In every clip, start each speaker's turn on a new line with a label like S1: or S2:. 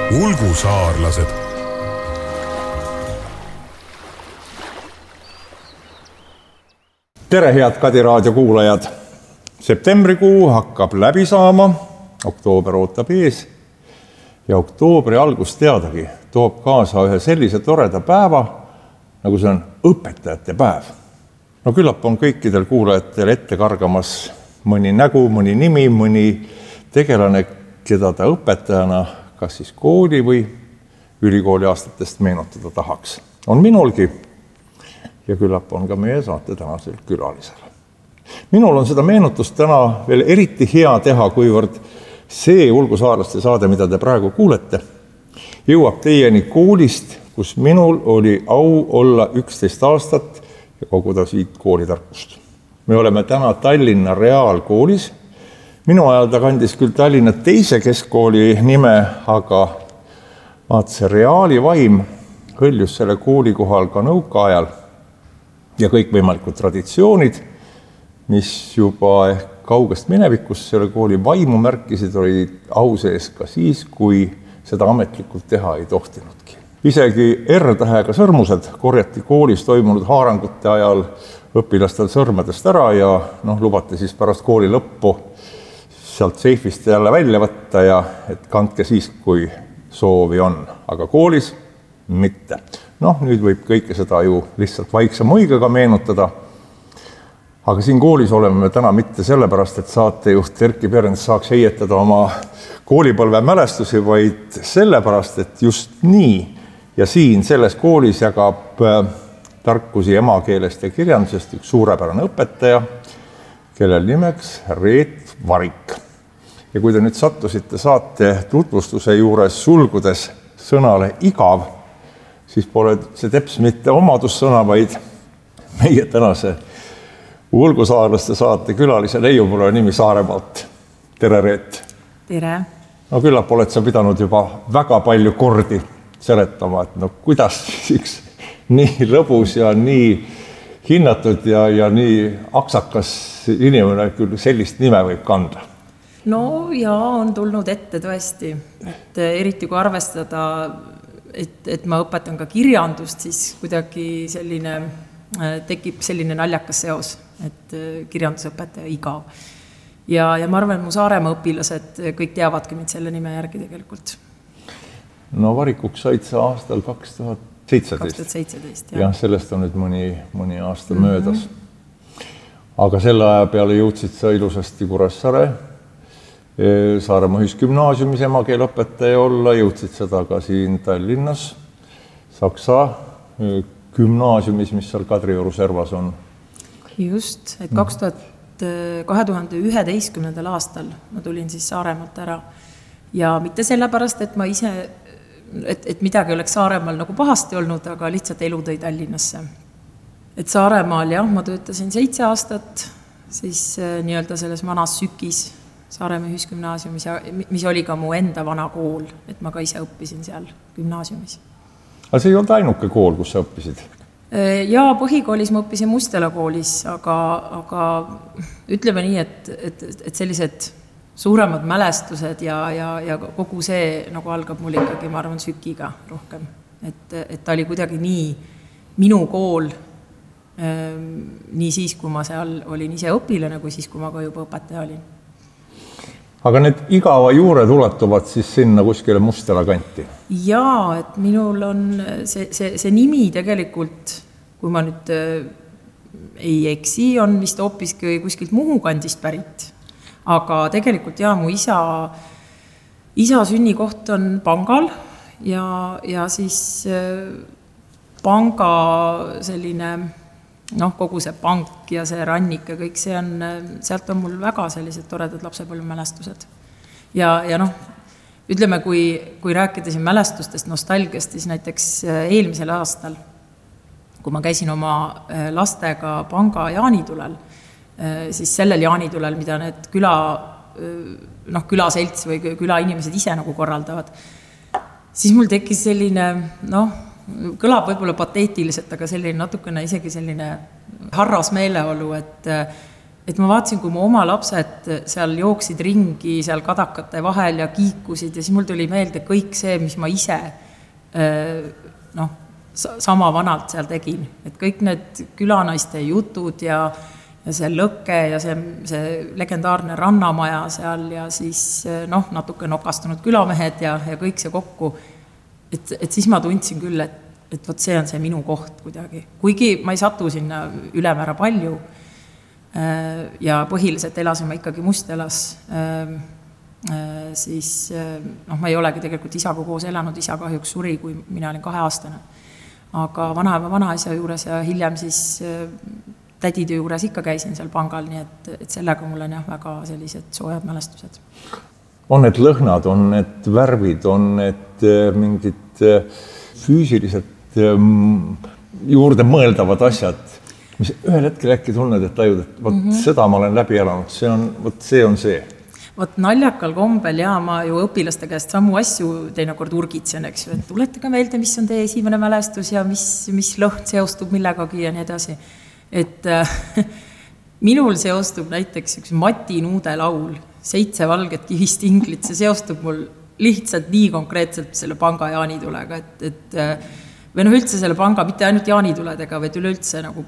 S1: Ulgusaarlased. Tere, head Kadi raadio kuulajad! Septembrikuu hakkab läbi saama, oktoober ootab ees ja oktoobri algus teadagi toob kaasa ühe sellise toreda päeva, nagu see on õpetajate päev. No küllap on kõikidel kuulajatel ette kargamas mõni nägu, mõni nimi, mõni tegelane, keda ta õpetajana kas siis kooli või ülikooli aastatest meenutada tahaks. On minulgi ja küllap on ka meie saate tänasel külalisel. Minul on seda meenutust täna veel eriti hea teha, kuivõrd see ulgusaarlaste saade, mida te praegu kuulete, jõuab teieni koolist, kus minul oli au olla 11 aastat ja koguda siit koolitarkust. Me oleme täna Tallinna Reaalkoolis. Minu ajal ta kandis küll Tallinna teise keskkooli nime, aga see reaali vaim hõljus selle kooli kohal ka nõukaajal ja kõik võimalikud traditsioonid, mis juba ehk kaugest minevikus selle kooli vaimu märkisid, olid au sees ka siis, kui seda ametlikult teha ei tohtinudki. Isegi R-tähega sõrmused korjati koolis toimunud haarangute ajal õpilastel sõrmedest ära ja lubati siis pärast kooli lõppu sealt seifist jälle välja võtta ja et kandke siis, kui soovi on. Aga koolis mitte. Nüüd võib kõike seda ju lihtsalt vaikse muigega meenutada. Aga siin koolis oleme me täna mitte sellepärast, et saatejuht Erkki Perens saaks heietada oma koolipõlve mälestusi, vaid sellepärast, et just nii ja siin selles koolis jagab tarkusi emakeelest ja kirjandusest üks suurepärane õpetaja, kellel nimeks Reet Varik. Ja kui te nüüd sattusite saate tutvustuse juures sulgudes sõnale igav, siis pole see teps mitte omadussõna, vaid meie tänase ulgusaarlaste saate külalise Leiu, mul on nimi Saaremaalt. Tere, Reet!
S2: Tere!
S1: Küllap oled sa pidanud juba väga palju kordi seletama, et kuidas üks nii lõbus ja nii hinnatud ja nii aksakas inimene küll sellist nime võib kanda.
S2: On tulnud ette tõesti, et eriti kui arvestada, et ma õpetan ka kirjandust, siis kuidagi tekib selline naljakas seos, et kirjandusõpetaja igav. Ja ma arvan, et mu Saaremaa õpilased kõik teavadki mind selle nime järgi tegelikult.
S1: Varikuks said sa aastal 2017.
S2: 2017,
S1: jah. Sellest on nüüd mõni aasta möödas. Aga selle aja peale jõudsid sa ilusasti Kuressaare, Saaremaa Ühisgümnaasiumis emakeeleõpetaja olla, jõudsid seda ka siin Tallinnas, Saksa gümnaasiumis, mis seal Kadrioru servas on.
S2: Just, et 2011. aastal ma tulin siis Saaremaalt ära ja mitte sellepärast, et ma ise et midagi oleks Saaremaal nagu pahasti olnud, aga lihtsalt elu tõi Tallinnasse. Et Saaremaal, ma töötasin 7 aastat, siis nii-öelda selles vanas Sükis Saaremaa Ühisgümnaasiumis, mis oli ka mu enda vana kool, et ma ka ise õppisin seal gümnaasiumis.
S1: Aga see ei olnud ainuke kool, kus sa õppisid?
S2: Ja põhikoolis ma õppisin Mustela koolis, aga ütleme nii, et sellised suuremad mälestused ja kogu see nagu algab mul ikkagi, ma arvan, Sükiga rohkem. Et ta oli kuidagi nii minu kool, nii siis, kui ma seal olin ise õpilane, kui siis, kui ma ka juba õpetaja olin.
S1: Aga need igava juured ulatuvad siis sinna kuskile Mustela kanti?
S2: Jaa, et minul on see nimi tegelikult, kui ma nüüd ei eksi, on vist hoopiski kuskilt Muhu kandist pärit. Aga tegelikult mu isa sünnikoht on Pangal ja siis panga selline, kogu see pank ja see rannik ja kõik see on, sealt on mul väga sellised toredad lapsepõlvemälestused. Ja ütleme, kui rääkida siin mälestustest, nostalgiast, siis näiteks eelmisel aastal, kui ma käisin oma lastega panga jaanitulel, siis sellel jaanitulel, mida need külaselts või külainimesed ise nagu korraldavad, siis mul tekkis selline, kõlab võib-olla pateetiliselt, aga selline natukene isegi selline harras meeleolu, et ma vaatasin, kui mu oma lapsed seal jooksid ringi seal kadakate vahel ja kiikusid ja siis mul tuli meelde kõik see, mis ma ise sama vanalt seal tegin. Et kõik need külanaiste jutud ja see lõkke ja see legendaarne rannamaja seal ja siis natuke nokastunud külamehed ja kõik see kokku. Et siis ma tundsin küll, et võt see on see minu koht kuidagi. Kuigi ma ei satu sinna ülemäära palju ja põhiliselt elasin ma ikkagi Mustelas, siis ma ei olegi tegelikult isaga koos elanud, isa kahjuks suri, kui mina olin 2-aastane. Aga vanaema vanaisa juures ja hiljem siis tädide juures ikka käisin seal pangal, nii et sellega mul on väga sellised soojad mälestused.
S1: On need lõhnad, on need värvid, on need mingid füüsiliselt juurde mõeldavad asjad, mis ühel hetkel äkki tunned, et tajud, et seda ma olen läbi elanud, see on see.
S2: Naljakal kombel ma ju õpilaste käest samu asju teinekord urgitsen, eks ju, et tuletage meelde, mis on teie esimene mälestus ja mis lõhn seostub millegagi ja nii edasi. Et minul seostub näiteks üks Mati Nuude laul, 7 valget kivistinglit, see seostub mul lihtsalt nii konkreetselt selle panga jaanitulega, või üldse selle panga, mitte ainult jaanituledega, vaid üleüldse nagu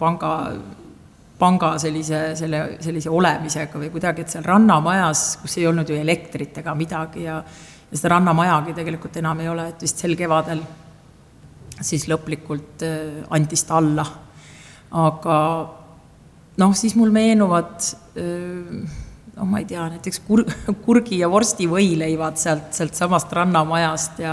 S2: panga sellise olemisega või kuidagi, et seal rannamajas, kus ei olnud ju elektrit ega midagi ja seda rannamajagi tegelikult enam ei ole, et vist sel kevadel siis lõplikult andis ta alla. Aga siis mul meenuvad, ma ei tea, näiteks kurgi ja vorsti võileivad sealt samast rannamajast ja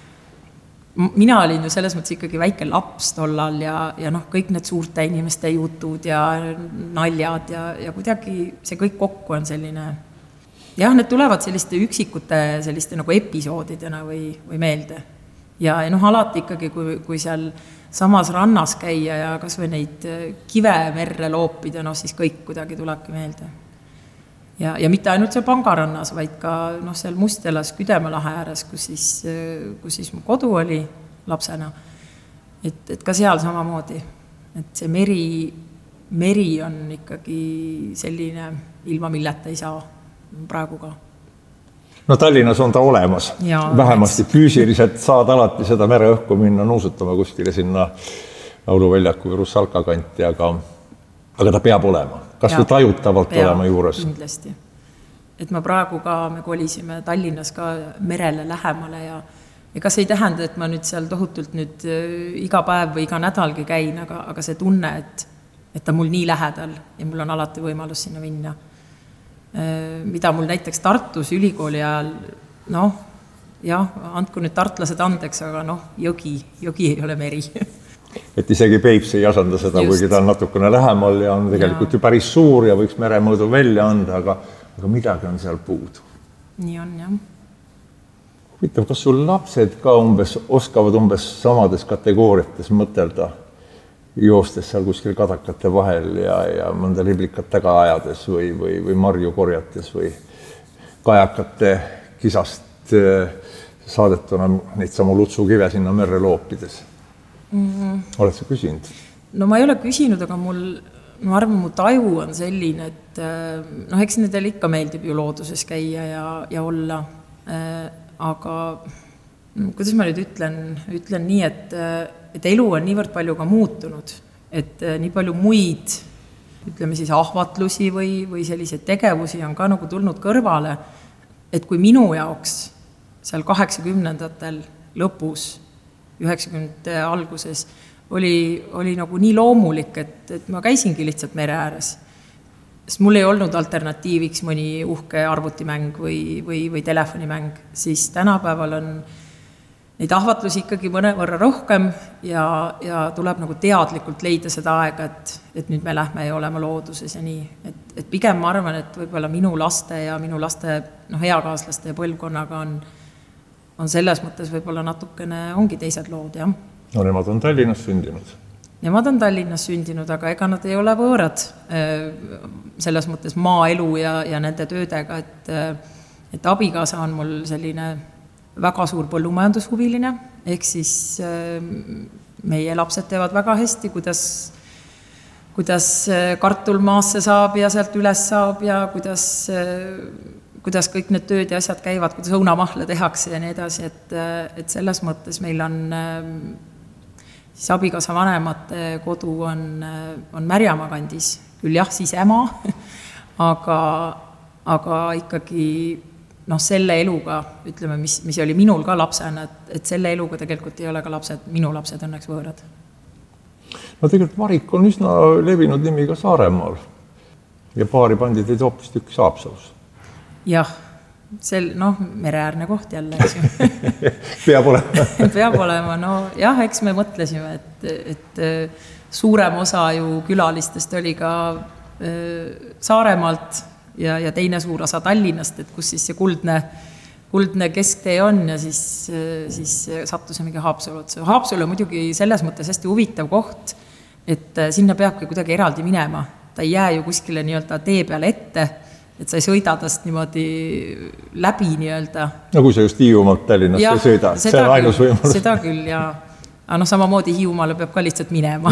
S2: mina olin ju selles mõttes ikkagi väike laps tollal ja kõik need suurte inimeste jutud ja naljad ja kuidagi see kõik kokku on selline, need tulevad selliste üksikute selliste nagu episoodidena või meelde ja alati ikkagi, kui seal samas rannas käia ja kas või neid kive merre loopida, siis kõik kuidagi tulebki meelde. Ja mitte ainult seal pangarannas, vaid ka seal Mustelas Küdemalahe ääres, kus siis mu kodu oli lapsena. Et ka seal samamoodi. Et see meri on ikkagi selline ilma milleta ei saa praegu ka.
S1: No Tallinnas on ta olemas. Vähemasti füüsiliselt saad alati seda mereõhku minna nuusutama kuskile sinna Lauluväljaku või Russalka kanti, aga ta peab olema. Kas või tajutavalt olema juures?
S2: Kindlasti. Et me praegu ka, me kolisime Tallinnas ka merele lähemale ja kas ei tähenda, et ma nüüd seal tohutult nüüd iga päev või iga nädalgi käin, aga see tunne, et ta mul nii lähedal ja mul on alati võimalus sinna minna. Mida mul näiteks Tartus ülikooli ajal, andku nüüd tartlased andeks, aga jõgi ei ole meri.
S1: Et isegi Peipsi ei asanda seda, kuigi ta on natukene lähemal ja on tegelikult ju päris suur ja võiks meremõõdu välja anda, aga midagi on seal puudu.
S2: Nii on, jah.
S1: Huvitav, kas sul lapsed ka oskavad samades kategooriates mõtelda, joostes seal kuskil kadakate vahel ja mõnda liblikat taga ajades või marju korjates või kajakate kisast saadetuna neid samu lutsukive sinna merre loopides. Oled sa küsinud?
S2: No ma ei ole küsinud, aga ma arvan, mu taju on selline, et eks nendel ikka meeldib ju looduses käia ja olla, aga kuidas ma nüüd ütlen nii, et elu on niivõrd palju ka muutunud, et nii palju muid, ütleme siis ahvatlusi või selliseid tegevusi on ka nagu tulnud kõrvale, et kui minu jaoks seal 80-ndatel lõpus, 90-ndate alguses oli nagu nii loomulik, et ma käisingi lihtsalt mere ääres. Sest mul ei olnud alternatiiviks mõni uhke arvutimäng või telefonimäng, siis tänapäeval on neid ahvatlusi ikkagi mõnevõrra rohkem ja tuleb nagu teadlikult leida seda aega, et nüüd me lähme ja oleme looduses ja nii. Et pigem ma arvan, et võib-olla minu laste ja minu laste heakaaslaste ja põlvkonnaga on selles mõttes võib-olla natukene ongi teised lood, jah.
S1: No nemad on Tallinnas sündinud.
S2: Nemad on Tallinnas sündinud, aga ega nad ei ole võõrad selles mõttes maaelu ja nende töödega, et abikaasa on mul selline väga suur põllumajandushuviline, ehk siis meie lapsed teevad väga hästi, kuidas kartul maasse saab ja sealt üles saab ja kuidas kõik need tööd ja asjad käivad, kuidas õunamahla tehakse ja nii edasi, et selles mõttes meil on siis abikaasa vanemate kodu on Märjamaa kandis, küll jah, sisemaa, aga ikkagi selle eluga, ütleme, mis oli minul ka lapsena, et selle eluga tegelikult ei ole ka minu lapsed õnneks võõrad.
S1: No tegelikult Varik on üsna levinud nimi ka Saaremaal ja paari pandi teid hoopis tükk Haapsalus.
S2: Jah, mereäärne koht jälle, eks ju.
S1: Peab olema.
S2: Peab olema, jah, eks me mõtlesime, et suurem osa ju külalistest oli ka Saaremaalt ja teine suur osa Tallinnast, et kus siis see kuldne kesktee on ja siis sattusimegi Haapsalu otsa. Haapsalu on muidugi selles mõttes hästi huvitav koht, et sinna peabki kuidagi eraldi minema. Ta ei jää ju kuskile nii-öelda tee peale ette, et sa ei sõida tast niimoodi läbi nii-öelda. No kui sa just Hiiumaalt Tallinnast ei sõida, see on ainus võimalus. Seda küll, ja samamoodi Hiiumaale peab ka lihtsalt minema.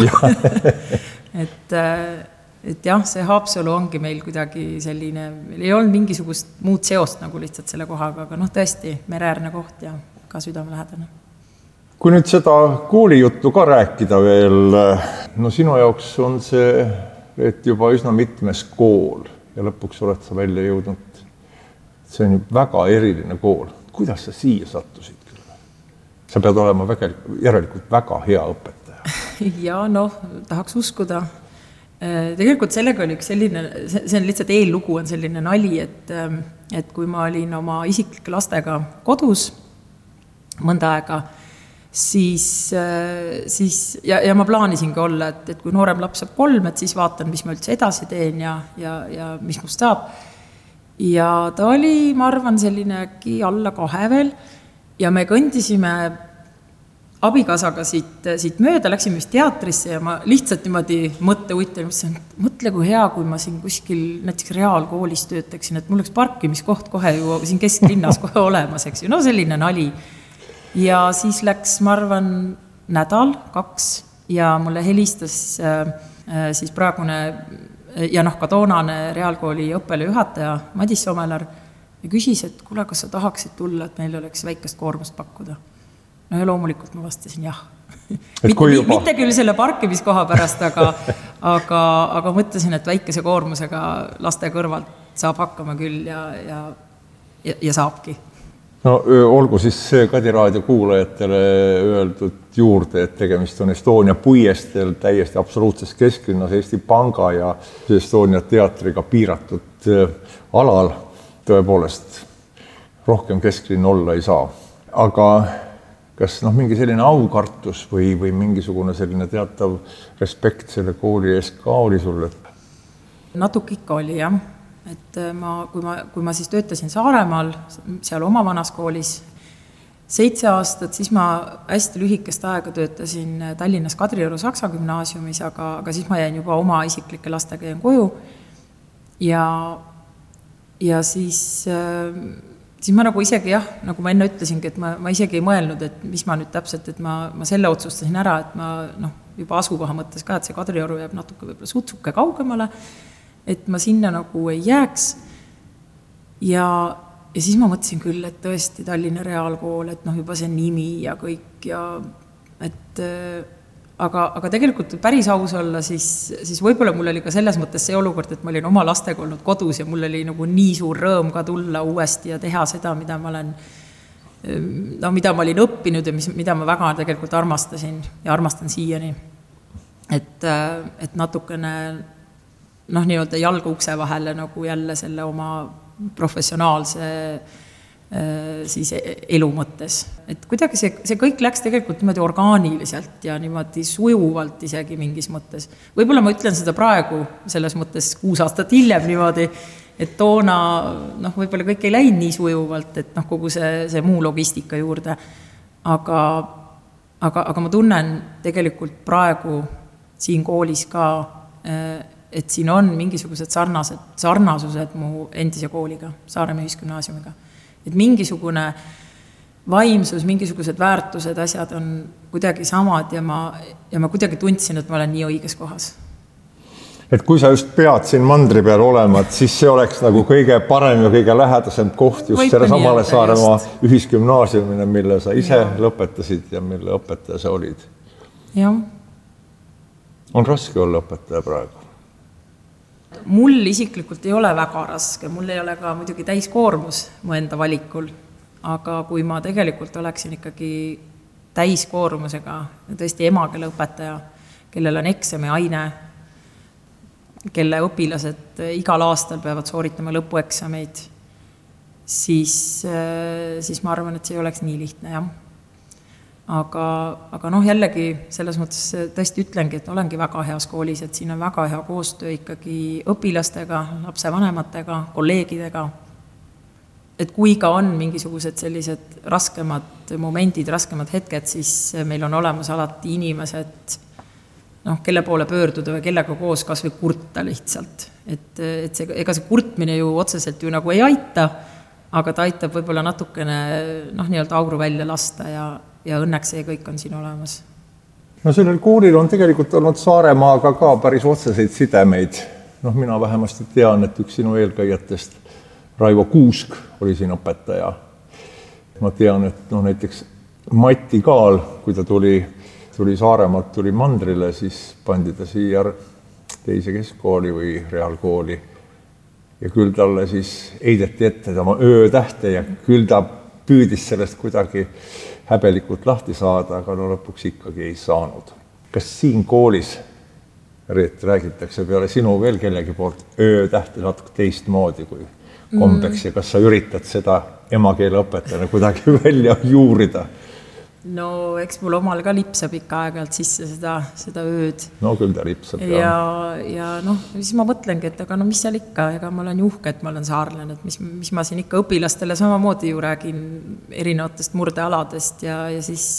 S2: Et jah, see Haapsalu ongi meil kuidagi selline, meil ei olnud mingisugust muud seost nagu lihtsalt selle kohaga, aga tõesti mereäärne koht ja ka südamelähedane. Kui nüüd seda koolijutu ka rääkida veel, sinu jaoks on see, et juba üsna mitmes kool ja lõpuks oled sa välja jõudnud. See on ju väga eriline kool. Kuidas sa siia sattusid küll? Sa pead olema järelikult väga hea õpetaja. Ja tahaks uskuda. Tegelikult sellega oli üks selline, see on lihtsalt eellugu on selline nali, et kui ma olin oma isiklike lastega kodus mõnda aega, siis ja ma plaanisingi olla, et kui noorem laps saab 3, et siis vaatan, mis ma üldse edasi teen ja mis must saab. Ja ta oli, ma arvan, selline äkki alla 2 veel ja me kõndisime abikaasaga siit mööda, läksime vist teatrisse ja ma lihtsalt niimoodi mõtle kui hea, kui ma siin kuskil näiteks reaalkoolis töötaksin, et mul oleks parkimiskoht kohe ju siin kesklinnas kohe olemas, eks ju, selline nali. Ja siis läks, ma arvan, nädal, 2 ja mulle helistas siis praegune ja ka toonane reaalkooli õppealajuhataja Madis Somelar ja küsis, et kuule, kas sa tahaksid tulla, et meil oleks väikest koormust pakkuda. Ja loomulikult ma vastasin jah. Mitte küll selle parkimiskoha pärast, aga mõtlesin, et väikese koormusega laste kõrvalt saab hakkama küll ja saabki. Olgu siis Kadi raadio kuulajatele öeldud juurde, et tegemist on Estonia puiestel täiesti absoluutses kesklinnas Eesti Panga ja Estonia teatriga piiratud alal. Tõepoolest, rohkem kesklinn olla ei saa. Aga kas mingi selline aukartus või mingisugune selline teatav respekt selle kooli ees ka oli sulle? Natuke ikka oli, jah. Et kui ma siis töötasin Saaremaal, seal oma vanas koolis 7 aastat, siis ma hästi lühikest aega töötasin Tallinnas Kadrioru Saksa gümnaasiumis, aga siis ma jäin juba oma isiklike lastega jäin koju. Ja siis ma nagu isegi jah, nagu ma enne ütlesingi, et ma isegi ei mõelnud, et mis ma nüüd täpselt, et ma selle otsustasin ära, et ma juba asukoha mõttes ka, et see Kadrioru jääb natuke võib-olla sutsuke kaugemale, et ma sinna nagu ei jääks. Ja siis ma mõtlesin küll, et tõesti Tallinna Reaalkool, et juba see nimi ja kõik ja aga tegelikult päris aus olla, siis võib-olla mul oli ka selles mõttes see olukord, et ma olin oma lastega olnud kodus ja mul oli nagu nii suur rõõm ka tulla uuesti ja teha seda, mida ma olin õppinud ja mida ma väga tegelikult armastasin ja armastan siiani. Et natukene nii-öelda jalga ukse vahele nagu jälle selle oma professionaalse siis elu mõttes. Et kuidagi see kõik läks tegelikult niimoodi orgaaniliselt ja niimoodi sujuvalt isegi mingis mõttes. Võib-olla ma ütlen seda praegu selles mõttes 6 aastat hiljem niimoodi, et toona võib-olla kõik ei läinud nii sujuvalt, et kogu see muu logistika juurde. Aga ma tunnen tegelikult praegu siin koolis ka, et siin on mingisugused sarnasused mu endise kooliga, Saaremaa Ühisgümnaasiumiga. Et mingisugune vaimsus, mingisugused väärtused, asjad on kuidagi samad ja ma kuidagi tundsin, et ma olen nii õiges kohas.
S1: Et kui sa just pead siin mandri peal olema, et siis see oleks nagu kõige parem ja kõige lähedasem koht just selle samale Saaremaa ühisgümnaasiumine, mille sa ise lõpetasid ja mille õpetaja sa olid.
S2: Jah.
S1: On raske olla õpetaja praegu?
S2: Mul isiklikult ei ole väga raske, mul ei ole ka muidugi täiskoormus mu enda valikul, aga kui ma tegelikult oleksin ikkagi täiskoormusega, tõesti emakeele õpetaja, kellel on eksami aine, kelle õpilased igal aastal peavad sooritama lõpueksameid, siis ma arvan, et see ei oleks nii lihtne, jah. Aga jällegi selles mõttes tõesti ütlengi, et olengi väga heas koolis, et siin on väga hea koostöö ikkagi õpilastega, lapsevanematega, kolleegidega. Et kui ka on mingisugused sellised raskemad momendid, raskemad hetked, siis meil on olemas alati inimesed, kelle poole pöörduda või kellega koos kas või kurta lihtsalt. Ega see kurtmine ju otseselt ju nagu ei aita, aga ta aitab võib-olla natukene nii-öelda auru välja lasta ja õnneks see kõik on siin olemas.
S1: No sellel koolil on tegelikult olnud Saaremaaga ka päris otseseid sidemeid. Mina vähemasti tean, et üks sinu eelkäijatest, Raivo Kuusk, oli siin õpetaja. Ma tean, et näiteks Mati Kaal, kui ta tuli Saaremaalt, tuli mandrile, siis pandi ta siia teise keskkooli või reaalkooli. Ja küll talle siis eideti ette oma öötähte ja küll ta püüdis sellest kuidagi häbelikult lahti saada, aga lõpuks ikkagi ei saanud. Kas siin koolis, Reet, räägitakse peale sinu veel kellegi poolt öötähti natuke teistmoodi kui kombeks ja kas sa üritad seda emakeele õpetajana kuidagi välja juurida?
S2: No eks mul omal ka lipsab ikka aeg-ajalt sisse seda ööd.
S1: No küll ta lipsab.
S2: Ja siis ma mõtlengi, et aga mis seal ikka, ega ma olen uhke, et ma olen saarlane, et mis ma siin ikka õpilastele samamoodi ju räägin erinevatest murdealadest ja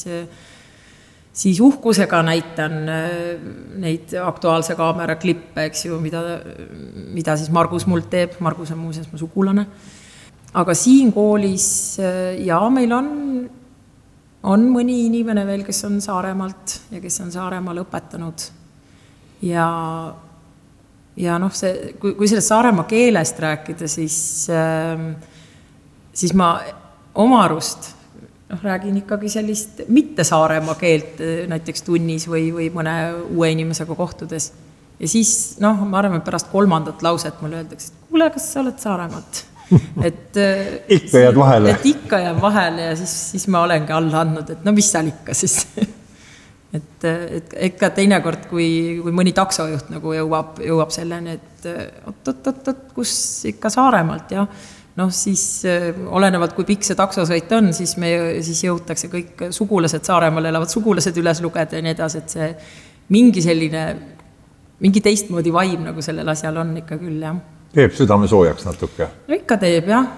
S2: siis uhkusega näitan neid Aktuaalse kaamera klippe, eks ju, mida siis Margus mult teeb. Margus on muuseas mu sugulane. Aga siin koolis meil on mõni inimene veel, kes on Saaremaalt ja kes on Saaremaal õpetanud. Ja kui sellest Saaremaa keelest rääkida, siis ma oma arust räägin ikkagi sellist mitte Saaremaa keelt näiteks tunnis või mõne uue inimesega kohtudes. Ja siis, ma arvan, et pärast 3. lauset mulle öeldakse, et kuule, kas sa oled Saaremaalt?
S1: Ikka jääd vahele.
S2: Et ikka jääb vahele ja siis ma olengi alla andnud, et mis seal ikka siis. et ikka teinekord, kui mõni taksojuht nagu jõuab selleni, et oot, kus ikka Saaremaalt, ja siis olenevalt, kui pikk see taksosõit on, siis jõutakse kõik sugulased Saaremaal elavad sugulased üles lugeda ja nii edasi, et see mingi teistmoodi vaim nagu sellel asjal on ikka küll, jah.
S1: Teeb südame soojaks natuke?
S2: No ikka teeb, jah.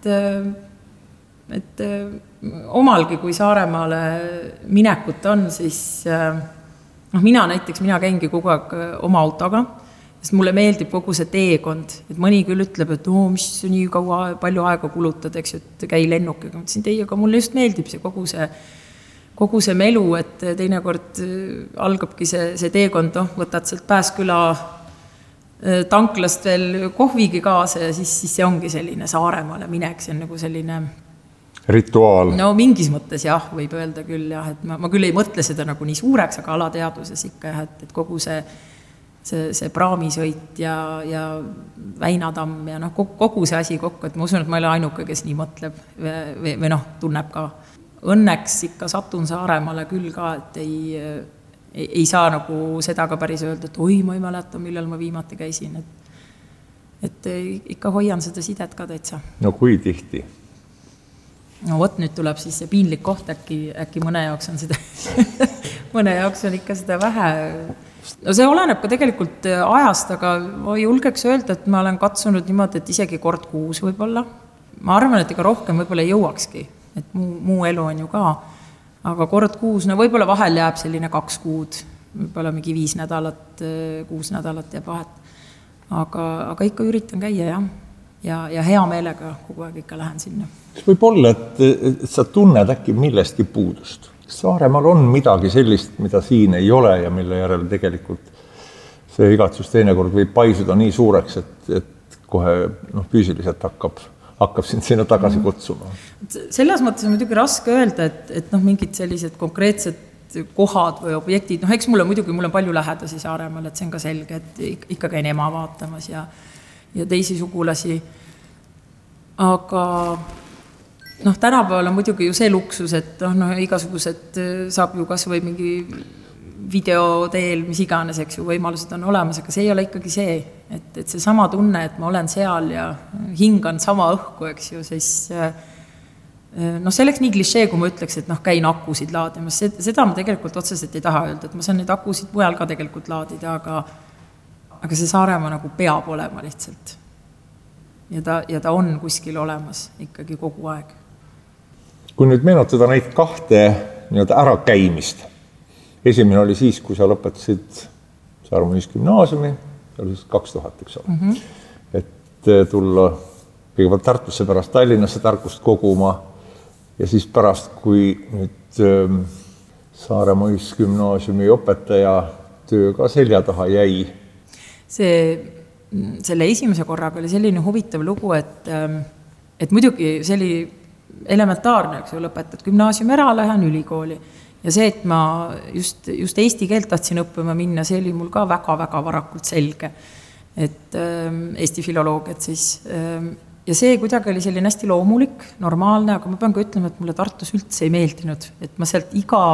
S2: Et omalgi, kui Saaremaale minekut on, siis mina käingi kogu aeg oma autoga, sest mulle meeldib kogu see teekond, et mõni küll ütleb, et mis nii palju aega kulutad, eks ju, et käi lennukiga. Mõtlesin teiega, mulle just meeldib see kogu see melu, et teinekord algabki see teekond, võtad sealt Pääsküla tanklast veel kohvigi kaasa ja siis see ongi selline Saaremaale minek, see on nagu selline
S1: rituaal.
S2: No mingis mõttes jah, võib öelda küll jah, et ma küll ei mõtle seda nagu nii suureks, aga alateaduses ikka jah, et kogu see praamisõit ja Väinatamm ja kogu see asi kokku, et ma usun, et ma ei ole ainuke, kes nii mõtleb või tunneb ka. Õnneks ikka satun Saaremaale küll ka, et ei saa nagu seda ka päris öelda, et oi, ma ei mäleta, millal ma viimati käisin. Et ikka hoian seda sidet ka täitsa.
S1: No kui tihti?
S2: No vot, nüüd tuleb siis see piinlik koht, äkki mõne jaoks on seda mõne jaoks on ikka seda vähe. No see oleneb ka tegelikult ajast, aga ma julgeks öelda, et ma olen katsunud niimoodi, et isegi kord kuus võib-olla. Ma arvan, et ega rohkem võib-olla ei jõuakski, et muu elu on ju ka. Aga kord kuus, võib-olla vahel jääb selline 2 kuud, võib-olla mingi 5 nädalat, 6 nädalat jääb vahet. Aga ikka üritan käia, jah. Ja hea meelega kogu aeg ikka lähen sinna.
S1: Võib olla, et sa tunned äkki millestki puudust. Saaremaal on midagi sellist, mida siin ei ole ja mille järel tegelikult see igatsus teinekord võib paisuda nii suureks, et kohe füüsiliselt hakkab sind sinna tagasi kutsuma.
S2: Selles mõttes on muidugi raske öelda, et mingid sellised konkreetsed kohad või objektid, eks mul on palju lähedasi Saaremaal, et see on ka selge, et ikka käin ema vaatamas ja teisi sugulasi. Aga tänapäeval on muidugi ju see luksus, et igasugused saab ju kas või mingi video teel, mis iganes, eks ju, võimalused on olemas, aga see ei ole ikkagi see, et see sama tunne, et ma olen seal ja hingan sama õhku, eks ju, siis see oleks nii klišee, kui ma ütleks, et käin akusid laadimas. Seda ma tegelikult otseselt ei taha öelda, et ma saan neid akusid mujal ka tegelikult laadida, aga see Saaremaa nagu peab olema lihtsalt. Ja ta on kuskil olemas ikkagi kogu aeg.
S1: Kui nüüd meenutada neid kahte ärakäimist, esimene oli siis, kui sa lõpetasid Saaremaa Ühisgümnaasiumi, see oli siis 2000, eks ole. Et tulla kõigepealt Tartusse, pärast Tallinnasse tarkust koguma ja siis pärast, kui nüüd Saaremaa Ühisgümnaasiumi õpetaja töö ka selja taha jäi. Selle esimese korraga oli selline huvitav lugu, et muidugi see oli elementaarne, eks ju, lõpetad gümnaasiumi ära, lähen ülikooli. Ja see, et ma just eesti keelt tahtsin õppima minna, see oli mul ka väga-väga varakult selge, et eesti filoloogiat siis. Ja see kuidagi oli selline hästi loomulik, normaalne, aga ma pean ka ütlema, et mulle Tartus üldse ei meeldinud, et ma sealt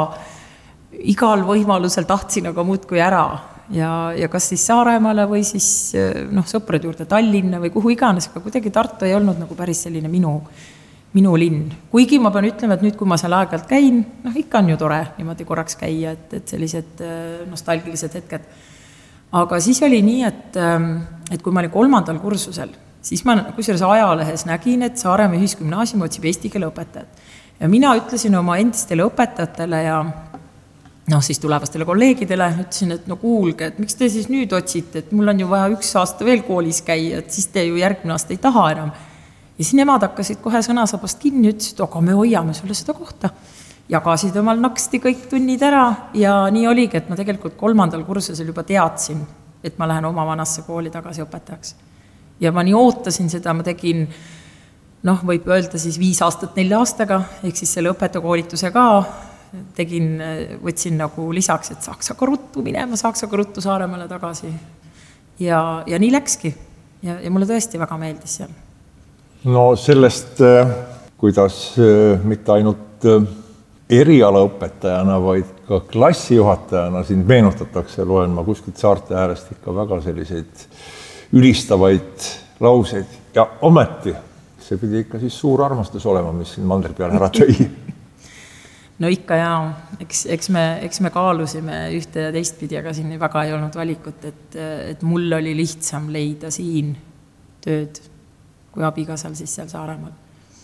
S1: igal võimalusel tahtsin aga muudkui ära ja kas siis Saaremaale või siis sõprade juurde Tallinna või kuhu iganes, aga kuidagi Tartu ei olnud nagu päris selline minu linn. Kuigi ma pean ütlema, et nüüd, kui ma seal aeg-ajalt käin, ikka on ju tore niimoodi korraks käia, et sellised nostalgilised hetked. Aga siis oli nii, et kui ma olin 3. kursusel, siis ma kusjuures ajalehes nägin, et Saaremaa Ühisgümnaasium otsib eesti keele õpetajat. Ja mina ütlesin oma endistele õpetajatele ja siis tulevastele kolleegidele, ütlesin, et kuulge, et miks te siis nüüd otsite, et mul on ju vaja 1 aasta veel koolis käia, et siis te ju järgmine aasta ei taha enam. Ja siis nemad hakkasid kohe sõnasabast kinni, ütlesid, aga me hoiame sulle seda kohta. Jagasid omal naksti kõik tunnid ära ja nii oligi, et ma tegelikult 3. kursusel juba teadsin, et ma lähen oma vanasse kooli tagasi õpetajaks. Ja ma nii ootasin seda, ma tegin, võib öelda siis 5 aastat 4 aastaga, ehk siis selle õpetajakoolituse ka võtsin nagu lisaks, et saaks aga ruttu minema, saaks aga ruttu Saaremaale tagasi. Ja nii läkski ja mulle tõesti väga meeldis seal. No sellest, kuidas mitte ainult erialaõpetajana, vaid ka klassijuhatajana sind meenutatakse, loen ma kuskilt saarte äärest ikka väga selliseid ülistavaid lauseid ja ometi see pidi ikka siis suur armastus olema, mis siin mandri peal ära tõi.
S2: No ikka jaa, eks me kaalusime ühte ja teistpidi, aga siin väga ei olnud valikut, et mul oli lihtsam leida siin tööd kui abikasal siis seal Saaremaal.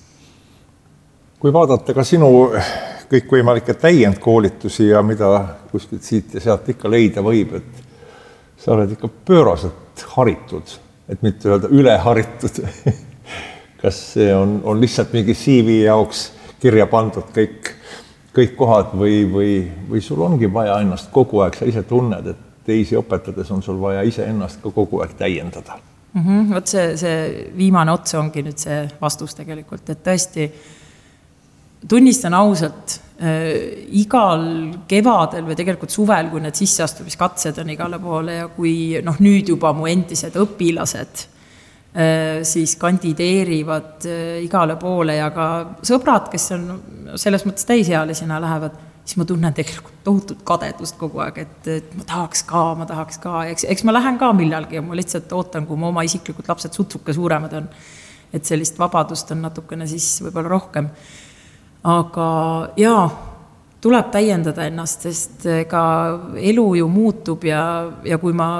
S2: Kui
S1: vaadata ka sinu kõikvõimalikke täiendkoolitusi ja mida kuskilt siit ja sealt ikka leida võib, et sa oled ikka pööraselt haritud, et mitte öelda üleharitud. Kas see on lihtsalt mingi CV jaoks kirja pandud kõik kohad või sul ongi vaja ennast kogu aeg, sa ise tunned, et teisi õpetades on sul vaja ise ennast ka kogu aeg täiendada?
S2: Vot see viimane ots ongi nüüd see vastus tegelikult, et tõesti tunnistan ausalt, igal kevadel või tegelikult suvel, kui need sisseastumiskatsed on igale poole ja kui nüüd juba mu endised õpilased siis kandideerivad igale poole ja ka sõbrad, kes on selles mõttes täisealisena lähevad, siis ma tunnen tegelikult tohutut kadedust kogu aeg, et ma tahaks ka. Eks ma lähen ka millalgi ja ma lihtsalt ootan, kui mu oma isiklikud lapsed sutsuke suuremad on, et sellist vabadust on natukene siis võib-olla rohkem. Aga jaa, tuleb täiendada ennast, sest ka elu ju muutub ja kui ma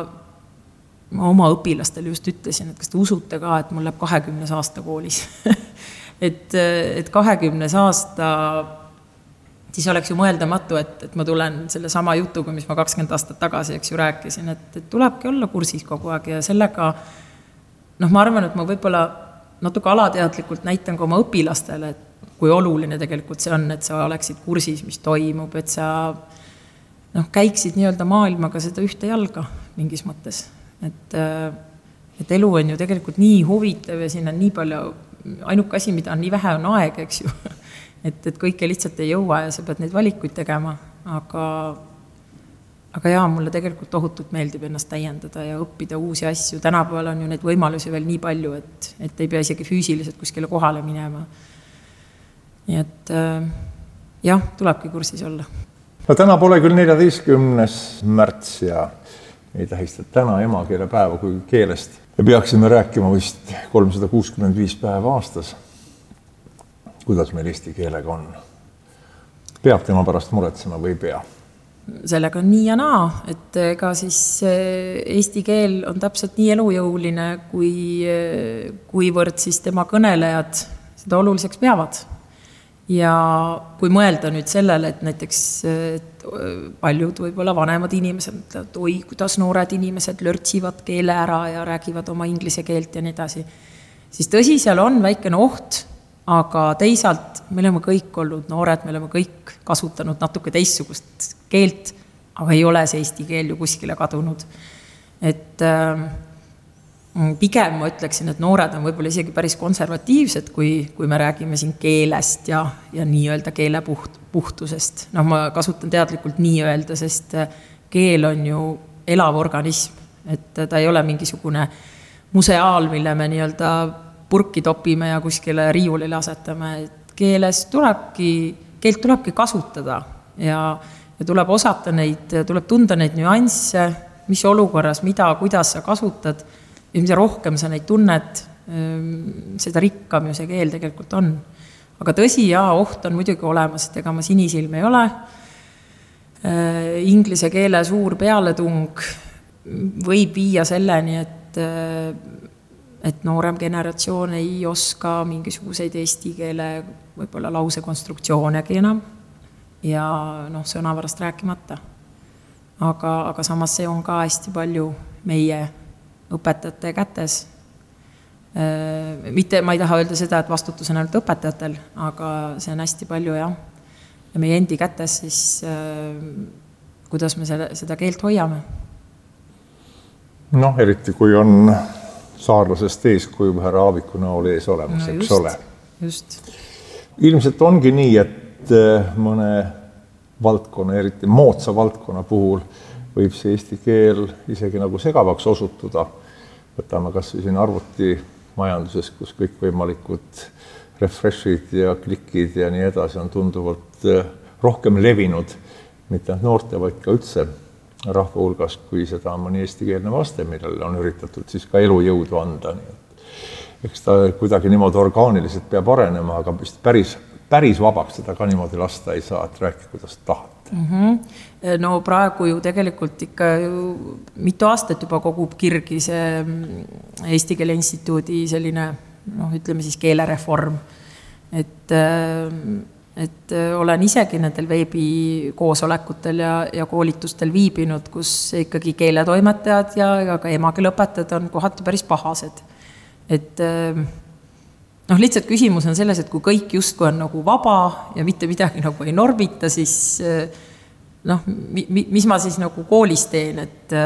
S2: oma õpilastele just ütlesin, et kas te usute ka, et mul läheb 20 aasta koolis. et 20 aasta siis oleks ju mõeldamatu, et ma tulen selle sama jutuga, mis ma 20 aastat tagasi, eks ju, rääkisin, et tulebki olla kursis kogu aeg ja sellega, ma arvan, et ma võib-olla natuke alateadlikult näitan ka oma õpilastele, et kui oluline tegelikult see on, et sa oleksid kursis, mis toimub, et sa käiksid nii-öelda maailmaga seda ühte jalga, mingis mõttes. Et elu on ju tegelikult nii huvitav ja siin on nii palju, ainuke asi, mida on nii vähe, on aeg, eks ju. et kõike lihtsalt ei jõua ja sa pead neid valikuid tegema, aga jaa, mulle tegelikult tohutult meeldib ennast täiendada ja õppida uusi asju. Tänapäeval on ju neid võimalusi veel nii palju, et ei pea isegi füüsiliselt kuskile kohale minema. Nii et jah, tulebki kursis olla.
S1: No täna pole küll 14. märts ja ei tähista täna emakeelepäeva kui keelest. Ja peaksime rääkima vist 365 päeva aastas. Kuidas meil eesti keelega on? Peab tema pärast muretsema või ei pea?
S2: Sellega on nii ja naa, et ega siis eesti keel on täpselt nii elujõuline, kuivõrd siis tema kõnelejad seda oluliseks peavad. Ja kui mõelda nüüd sellele, et näiteks paljud võib-olla vanemad inimesed mõtlevad, oi, kuidas noored inimesed lörtsivad keele ära ja räägivad oma inglise keelt ja nii edasi, siis tõsi, seal on väikene oht, aga teisalt me oleme kõik olnud noored, me oleme kõik kasutanud natuke teistsugust keelt, aga ei ole see eesti keel ju kuskile kadunud. Et pigem ma ütleksin, et noored on võib-olla isegi päris konservatiivsed, kui me räägime siin keelest ja nii-öelda keele puhtusest. No ma kasutan teadlikult nii öelda, sest keel on ju elav organism, et ta ei ole mingisugune museaal, mille me nii-öelda purki topime ja kuskile riiulile asetame. Keelt tulebki kasutada ja tuleb osata neid, tuleb tunda neid nüansse, mis olukorras, kuidas sa kasutad ja mida rohkem sa neid tunned, seda rikkam ju see keel tegelikult on. Aga tõsi, oht on muidugi olemas, et ega ma sinisilm ei ole. Inglise keele suur pealetung võib viia selleni, et noorem generatsioon ei oska mingisuguseid eesti keele võib-olla lausekonstruktsioonegi enam ja sõnavarast rääkimata. Aga samas see on ka hästi palju meie õpetajate kätes. Mitte, ma ei taha öelda seda, et vastutus on ainult õpetajatel, aga see on hästi palju ja meie endi kätes siis, kuidas me seda keelt hoiame.
S1: Eriti kui on saarlasest eeskuju härra Aaviku näol ees olemas, eks ole.
S2: Just.
S1: Ilmselt ongi nii, et mõne valdkonna, eriti moodsa valdkonna puhul võib see eesti keel isegi nagu segavaks osutuda. Võtame kas või siin arvuti majanduses, kus kõik võimalikud refreshid ja klikid ja nii edasi on tunduvalt rohkem levinud, mitte noorte, vaid ka üldse rahva hulgas, kui seda on mõni eestikeelne vaste, millele on üritatud siis ka elujõudu anda. Eks ta kuidagi niimoodi orgaaniliselt peab arenema, aga päris vabaks seda ka niimoodi lasta ei saa, et rääkida, kuidas tahate.
S2: No praegu ju tegelikult ikka mitu aastat juba kogub kirgi see Eesti Keele Instituudi selline, ütleme siis keelereform. Et olen isegi nendel veebikoosolekutel ja koolitustel viibinud, kus ikkagi keeletoimetajad ja ka emakeeleõpetajad on kohati päris pahased. Et lihtsalt küsimus on selles, et kui kõik justkui on nagu vaba ja mitte midagi nagu ei normita, siis mis ma siis nagu koolis teen,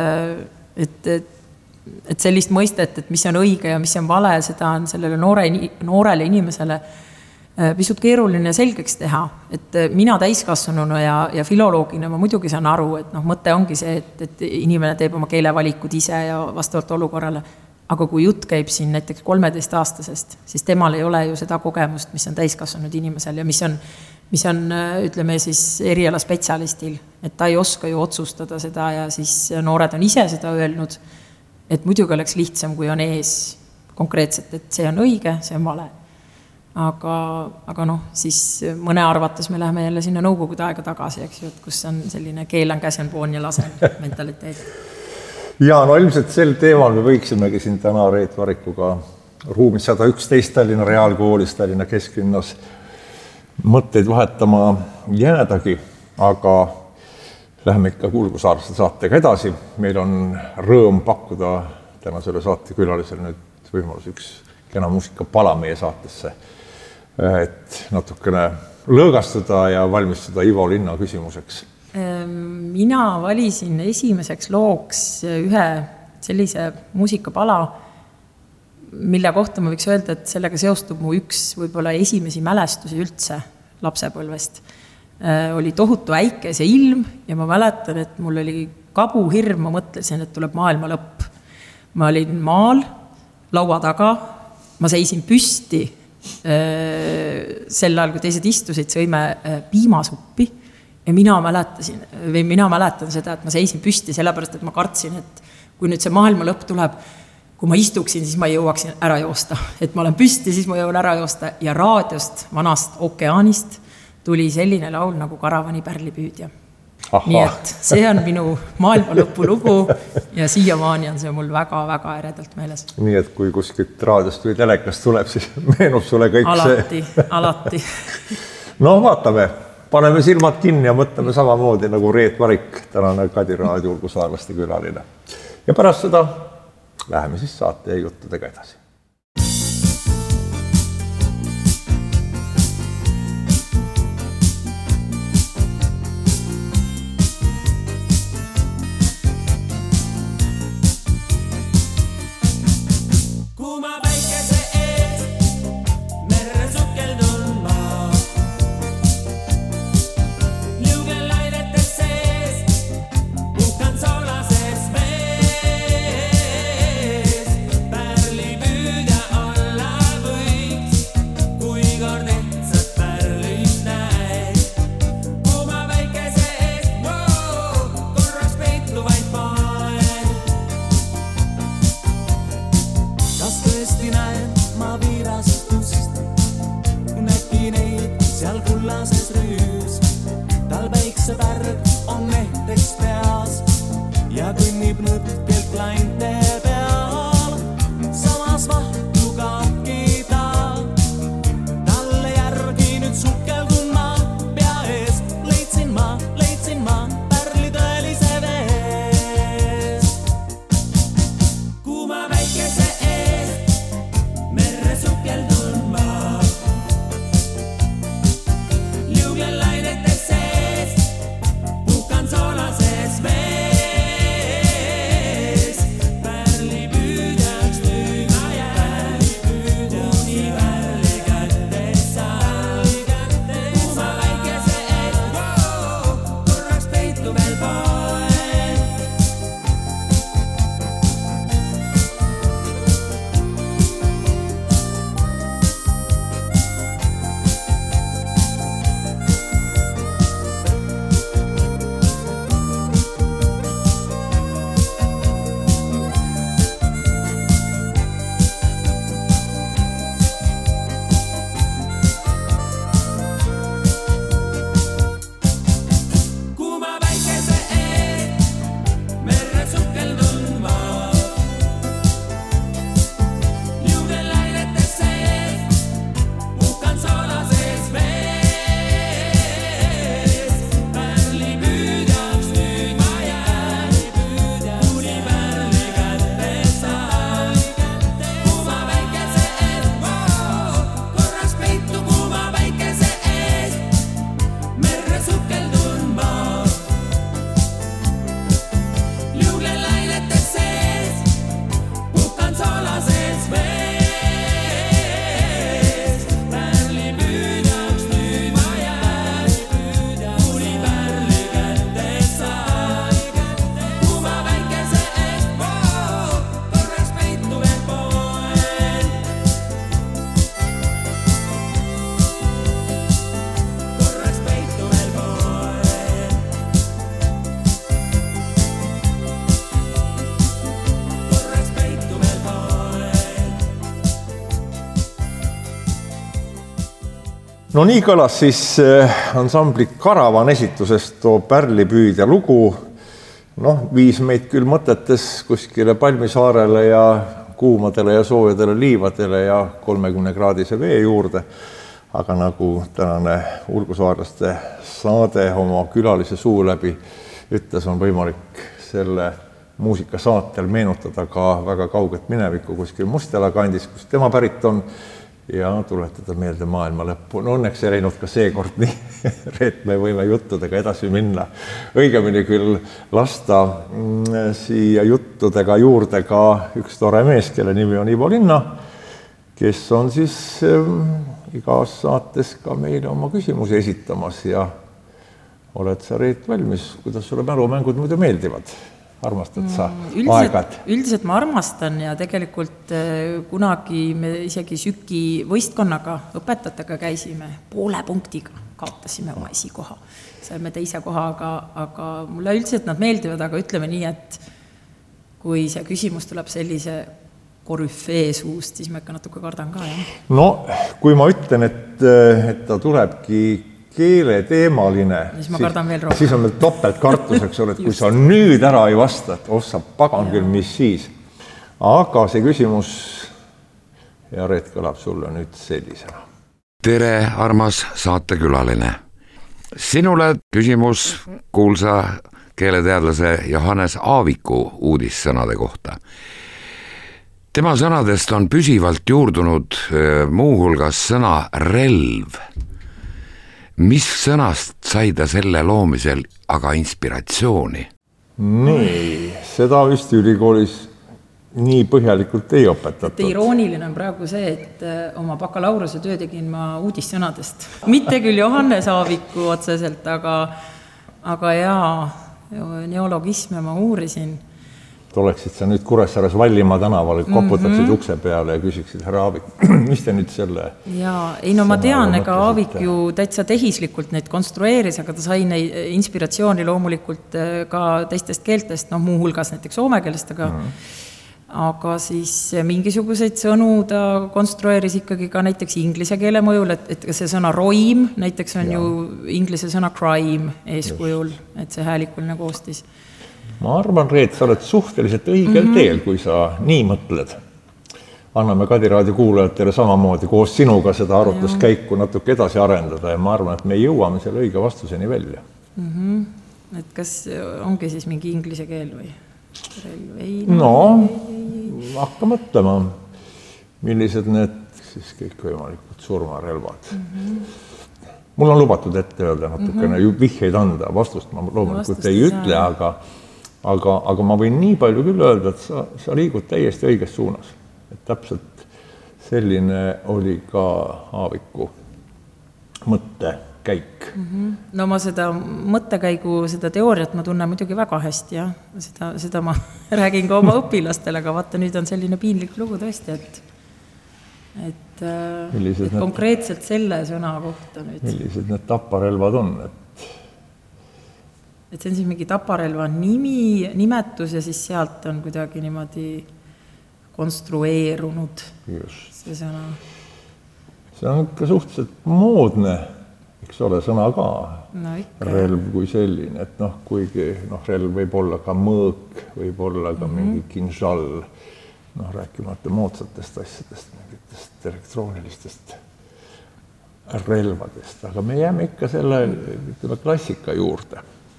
S2: et sellist mõistet, et mis on õige ja mis on vale, seda on sellele noorele inimesele pisut keeruline selgeks teha. Et mina täiskasvanuna ja filoloogina ma muidugi saan aru, et mõte ongi see, et inimene teeb oma keelevalikud ise ja vastavalt olukorrale. Aga kui jutt käib siin näiteks 13-aastasest, siis temal ei ole ju seda kogemust, mis on täiskasvanud inimesel ja mis on ütleme siis eriala spetsialistil, et ta ei oska ju otsustada seda ja siis noored on ise seda öelnud, et muidugi oleks lihtsam, kui on ees konkreetselt, et see on õige, see on vale. Aga siis mõne arvates me läheme jälle sinna nõukogude aega tagasi, eks ju, et kus on selline keelan käsen poon ja lasen mentaliteet.
S1: Ja ilmselt sel teemal me võiksimegi siin täna Reet Varikuga ruumis 111 Tallinna Reaalkoolis, Tallinna kesklinnas mõtteid vahetama jäädagi, aga läheme ikka Kuulgusaarlaste saatega edasi. Meil on rõõm pakkuda tänasele saatekülalisele nüüd võimalus üks kena muusikapala meie saatesse, et natukene lõõgastuda ja valmistuda Ivo Linna küsimuseks.
S2: Mina valisin esimeseks looks ühe sellise muusikapala, mille kohta ma võiks öelda, et sellega seostub mu üks võib-olla esimesi mälestusi üldse lapsepõlvest. Oli tohutu äikese ilm ja ma mäletan, et mul oli kabuhirm, ma mõtlesin, et tuleb maailma lõpp. Ma olin maal, laua taga, ma seisin püsti sel ajal, kui teised istusid, sõime piimasuppi ja mina mäletan seda, et ma seisin püsti sellepärast, et ma kartsin, et kui nüüd see maailma lõpp tuleb, kui ma istuksin, siis ma jõuaksin ära joosta. Et ma olen püsti, siis ma jõuan ära joosta ja raadiost, vanast okeaanist tuli selline laul nagu Karavani pärlipüüdja. Nii et see on minu maailma lõpu lugu ja siiamaani on see mul väga-väga eredalt meeles.
S1: Nii et kui kuskilt raadiost või telekast tuleb, siis meenub sulle kõik
S2: alati.
S1: No vaatame, paneme silmad kinni ja mõtleme samamoodi nagu Reet Varik, tänane Kadiraadio Ulgusaarlaste külaline. Ja pärast seda läheme siis saate ja juttudega edasi. No nii kõlas siis ansambli Karavan esitusest too Pärlipüüdja lugu. Viis meid küll mõtetes kuskile Palmisaarele ja kuumadele ja soojadele liivadele ja 30-kraadise vee juurde. Aga nagu tänane Ulgusaarlaste saade oma külalise suu läbi ütles, on võimalik selle muusikasaatel meenutada ka väga kauget minevikku kuskil Mustjala kandis, kus tema pärit on. ja tuletada meelde maailma lõppu. No õnneks ei läinud ka seekord nii, et me võime juttudega edasi minna. Õigemini küll lasta siia juttudega juurde ka üks tore mees, kelle nimi on Ivo Linna, kes on siis igas saates ka meile oma küsimusi esitamas ja oled sa, Reet, valmis? Kuidas sulle mälumängud muidu meeldivad? Armastad sa aegad?
S2: Üldiselt ma armastan ja tegelikult kunagi me isegi Süki võistkonnaga, õpetajatega käisime, poole punktiga kaotasime oma esikoha. Saime teise koha, aga mulle üldiselt nad meeldivad, aga ütleme nii, et kui see küsimus tuleb sellise korüfee suust, siis ma ikka natuke kardan ka, jah.
S1: No, kui ma ütlen, et ta tulebki keeleteemaline, siis on meil topeltkartuseks, et kui sa nüüd ära ei vasta, et ossa pagan küll, mis siis. Aga see küsimus, ja Reet, kõlab sulle nüüd sellisena.
S3: Tere, armas saatekülaline. Sinule küsimus kuulsa keeleteadlase Johannes Aaviku uudissõnade kohta. Tema sõnadest on püsivalt juurdunud muuhulgas sõna relv. Mis sõnast sai ta selle loomisel aga inspiratsiooni?
S1: Nii, seda vist ülikoolis nii põhjalikult ei õpetatud.
S2: Irooniline on praegu see, et oma bakalaureuse töö tegin ma uudissõnadest. Mitte küll Johannes Aaviku otseselt, aga jaa, neologisme ma uurisin.
S1: Oleksid sa nüüd Kuressaares Vallimaa tänaval, koputaksid ukse peale ja küsiksid, härra Aavik, mis te nüüd selle...
S2: Jaa, ei no ma tean, ega Aavik ju täitsa tehislikult neid konstrueeris, aga ta sai neid inspiratsiooni loomulikult ka teistest keeltest, noh muuhulgas näiteks soome keelest, aga siis mingisuguseid sõnu ta konstrueeris ikkagi ka näiteks inglise keele mõjul, et see sõna roim näiteks on ju inglise sõna crime eeskujul, et see häälikuline koostis.
S1: Ma arvan, Reet, sa oled suhteliselt õigel teel, kui sa nii mõtled. Anname Kadiraadio kuulajatele samamoodi koos sinuga seda arutluskäiku natuke edasi arendada ja ma arvan, et me jõuame selle õige vastuseni välja.
S2: Et kas ongi siis mingi inglise keel või?
S1: No, hakka mõtlema, millised need siis kõik võimalikud surmarelvad. Mul on lubatud ette öelda natukene vihjeid anda, vastust ma loomulikult ei ütle, aga ma võin nii palju küll öelda, et sa liigud täiesti õiges suunas. Et täpselt selline oli ka Aaviku mõttekäik.
S2: No ma seda mõttekäigu, seda teooriat ma tunnen muidugi väga hästi, jah. Seda ma räägin ka oma õpilastele, aga vaata, nüüd on selline piinlik lugu tõesti, et konkreetselt selle sõna kohta nüüd.
S1: Millised need taparelvad on,
S2: et see on siis mingi taparelva nimetus ja siis sealt on kuidagi niimoodi konstrueerunud see sõna.
S1: See on ikka suhteliselt moodne, eks ole, sõna ka.
S2: No ikka.
S1: Relv kui selline, et noh, kuigi relv võib olla ka mõõk, võib olla ka mingi kinžal, rääkimata moodsatest asjadest, mingitest elektroonilistest relvadest, aga me jääme ikka selle klassika juurde.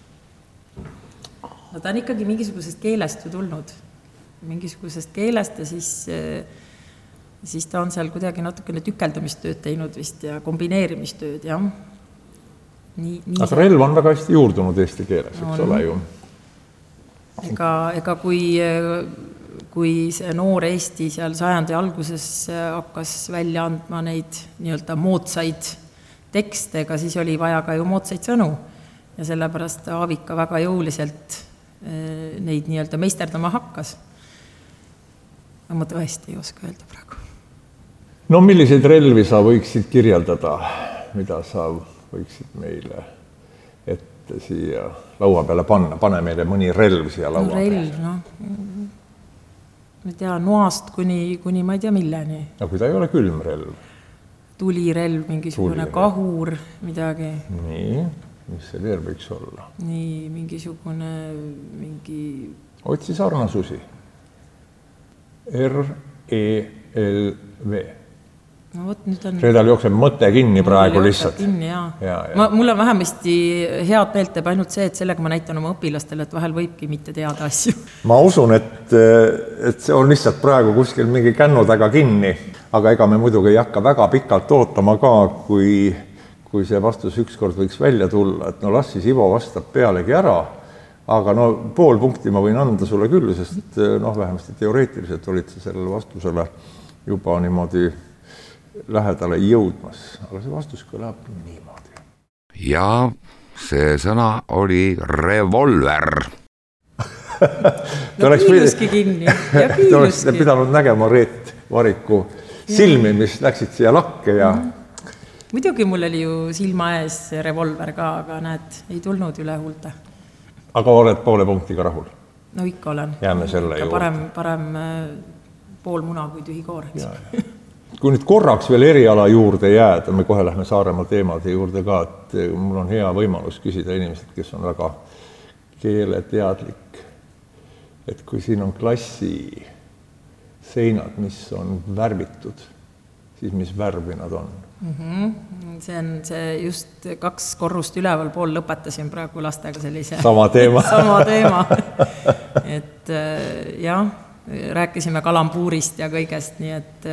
S2: No ta on ikkagi mingisugusest keelest ju tulnud. Mingisugusest keelest ja siis ta on seal kuidagi natukene tükeldamistööd teinud vist ja kombineerimistööd, jah.
S1: Aga relv on väga hästi juurdunud eesti keeles, eks ole ju.
S2: Ega kui see noor Eesti seal sajandi alguses hakkas välja andma neid nii-öelda moodsaid tekste, ega siis oli vaja ka ju moodsaid sõnu ja sellepärast Aavika väga jõuliselt neid nii-öelda meisterdama hakkas. Aga ma tõesti ei oska öelda praegu.
S1: No milliseid relvi sa võiksid kirjeldada, mida sa võiksid meile ette siia laua peale panna? Pane meile mõni relv siia laua peale.
S2: Relv, ma ei tea, noast kuni ma ei tea milleni.
S1: No kui ta ei ole külmrelv?
S2: Tulirelv, mingisugune kahur, midagi.
S1: Nii, mis see veel võiks olla?
S2: Nii, mingisugune,
S1: Otsi sarnasusi. R-E-L-V.
S2: no võt, nüüd on...
S1: Reedal jookseb mõte kinni praegu lihtsalt.
S2: Kinni, mul on vähemasti head meelt teeb ainult see, et sellega ma näitan oma õpilastele, et vahel võibki mitte teada asju.
S1: Ma usun, et see on lihtsalt praegu kuskil mingi kännu taga kinni, aga ega me muidugi ei hakka väga pikalt ootama ka, kui see vastus ükskord võiks välja tulla, et no las siis Ivo vastab pealegi ära, aga no pool punkti ma võin anda sulle küll, sest vähemasti teoreetiliselt olid sa sellele vastusele juba niimoodi lähedale jõudmas, aga see vastus kõlab niimoodi.
S3: Ja see sõna oli revolver.
S2: No kiiluski kinni.
S1: Te oleks pidanud nägema Reet Variku silmi, mis läksid siia lakke ja...
S2: Muidugi mul oli ju silma ees revolver ka, aga näed, ei tulnud üle huulte.
S1: Aga oled poole punktiga rahul?
S2: No ikka olen.
S1: Jääme selle juurde.
S2: Parem pool muna kui tühi koor.
S1: Kui nüüd korraks veel eriala juurde jääda, me kohe lähme Saaremaa teemade juurde ka, et mul on hea võimalus küsida inimesed, kes on väga keeleteadlik. Et kui siin on klassi seinad, mis on värvitud, siis mis värvi nad on?
S2: See on see just 2 korrust üleval pool lõpetasin praegu lastega sellise...
S1: Sama teema.
S2: Sama teema. Et jah, rääkisime kalambuurist ja kõigest, nii et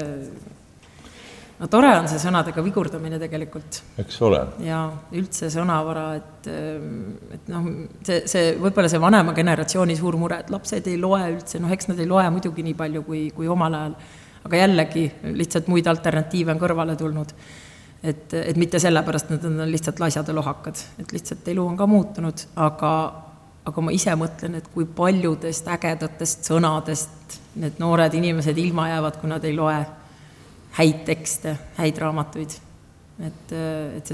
S2: no tore on see sõnadega vigurdamine tegelikult.
S1: Eks ole. Ja
S2: üldse sõnavara, et see võib-olla see vanema generatsiooni suur mure, et lapsed ei loe üldse, eks nad ei loe muidugi nii palju kui omal ajal, aga jällegi lihtsalt muid alternatiive on kõrvale tulnud. Et mitte sellepärast, et nad on lihtsalt laisad ja lohakad, et lihtsalt elu on ka muutunud, aga ma ise mõtlen, et kui paljudest ägedatest sõnadest need noored inimesed ilma jäävad, kui nad ei loe häid tekste, häid raamatuid. Et see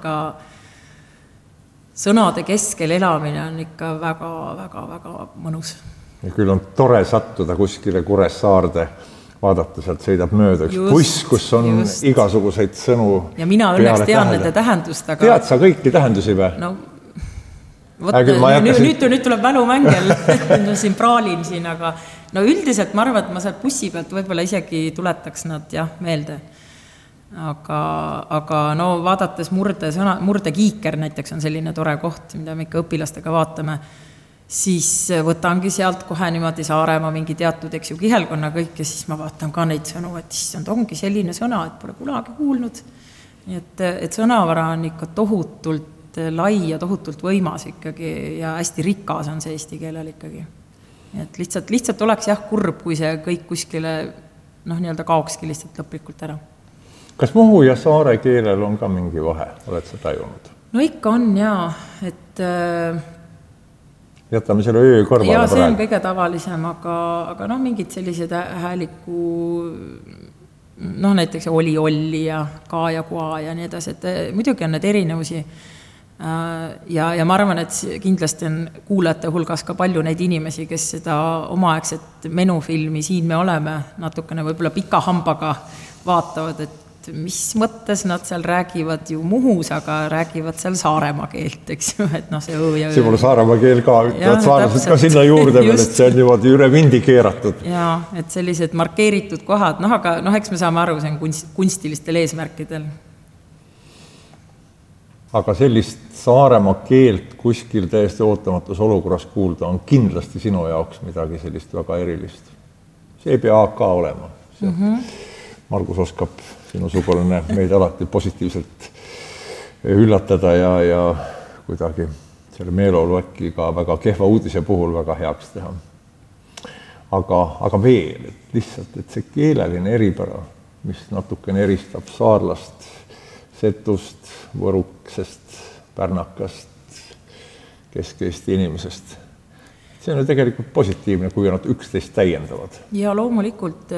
S2: sõnade keskel elamine on ikka väga, väga, väga mõnus.
S1: Ja küll on tore sattuda kuskile Kuressaarde, vaadata, sealt sõidab mööda üks buss, kus on igasuguseid sõnu.
S2: Ja mina õnneks tean nende tähendust, aga...
S1: Tead sa kõiki tähendusi või?
S2: No, nüüd tuleb mälumängel, siin praalin siin, aga no üldiselt ma arvan, et ma sealt bussi pealt võib-olla isegi tuletaks nad meelde. Aga no vaadates Murdekiiker näiteks on selline tore koht, mida me ikka õpilastega vaatame, siis võtangi sealt kohe niimoodi Saaremaa mingi teatud kihelkonna kõik ja siis ma vaatan ka neid sõnu, et issand, ongi selline sõna, et pole kunagi kuulnud. Nii et sõnavara on ikka tohutult lai ja tohutult võimas ikkagi ja hästi rikas on see eesti keelel ikkagi. Et lihtsalt oleks kurb, kui see kõik kuskile nii-öelda kaokski lihtsalt lõplikult ära.
S1: Kas Muhu ja Saare keelel on ka mingi vahe? Oled sa tajunud?
S2: No ikka on jaa, et...
S1: Jätame selle öö kõrvale
S2: praegu. See on kõige tavalisem, aga mingid sellised hääliku, näiteks oli ja ka ja kua ja nii edasi, et muidugi on need erinevusi. Ja ma arvan, et kindlasti on kuulajate hulgas ka palju neid inimesi, kes seda omaaegset menufilmi Siin me oleme natukene võib-olla pika hambaga vaatavad, et mis mõttes nad seal räägivad ju Muhus, aga räägivad seal Saaremaa keelt, eks ju, et see õõ ja õõ.
S1: See pole Saaremaa keel ka, ütlevad saarlased ka sinna juurde veel, et see on niimoodi üle vindi keeratud.
S2: Jaa, et sellised markeeritud kohad, aga eks me saame aru, see on kunstilistel eesmärkidel.
S1: Aga sellist Saaremaa keelt kuskil täiesti ootamatus olukorras kuulda on kindlasti sinu jaoks midagi sellist väga erilist. See ei pea ka olema. Margus oskab sinusugune meid alati positiivselt üllatada ja kuidagi selle meeleolu äkki ka väga kehva uudise puhul väga heaks teha. Aga veel, et lihtsalt, et see keeleline eripära, mis natukene eristab saarlast, setust, võruksest, pärnakast, Kesk-Eesti inimesest. See on ju tegelikult positiivne, kui nad üksteist täiendavad.
S2: Ja loomulikult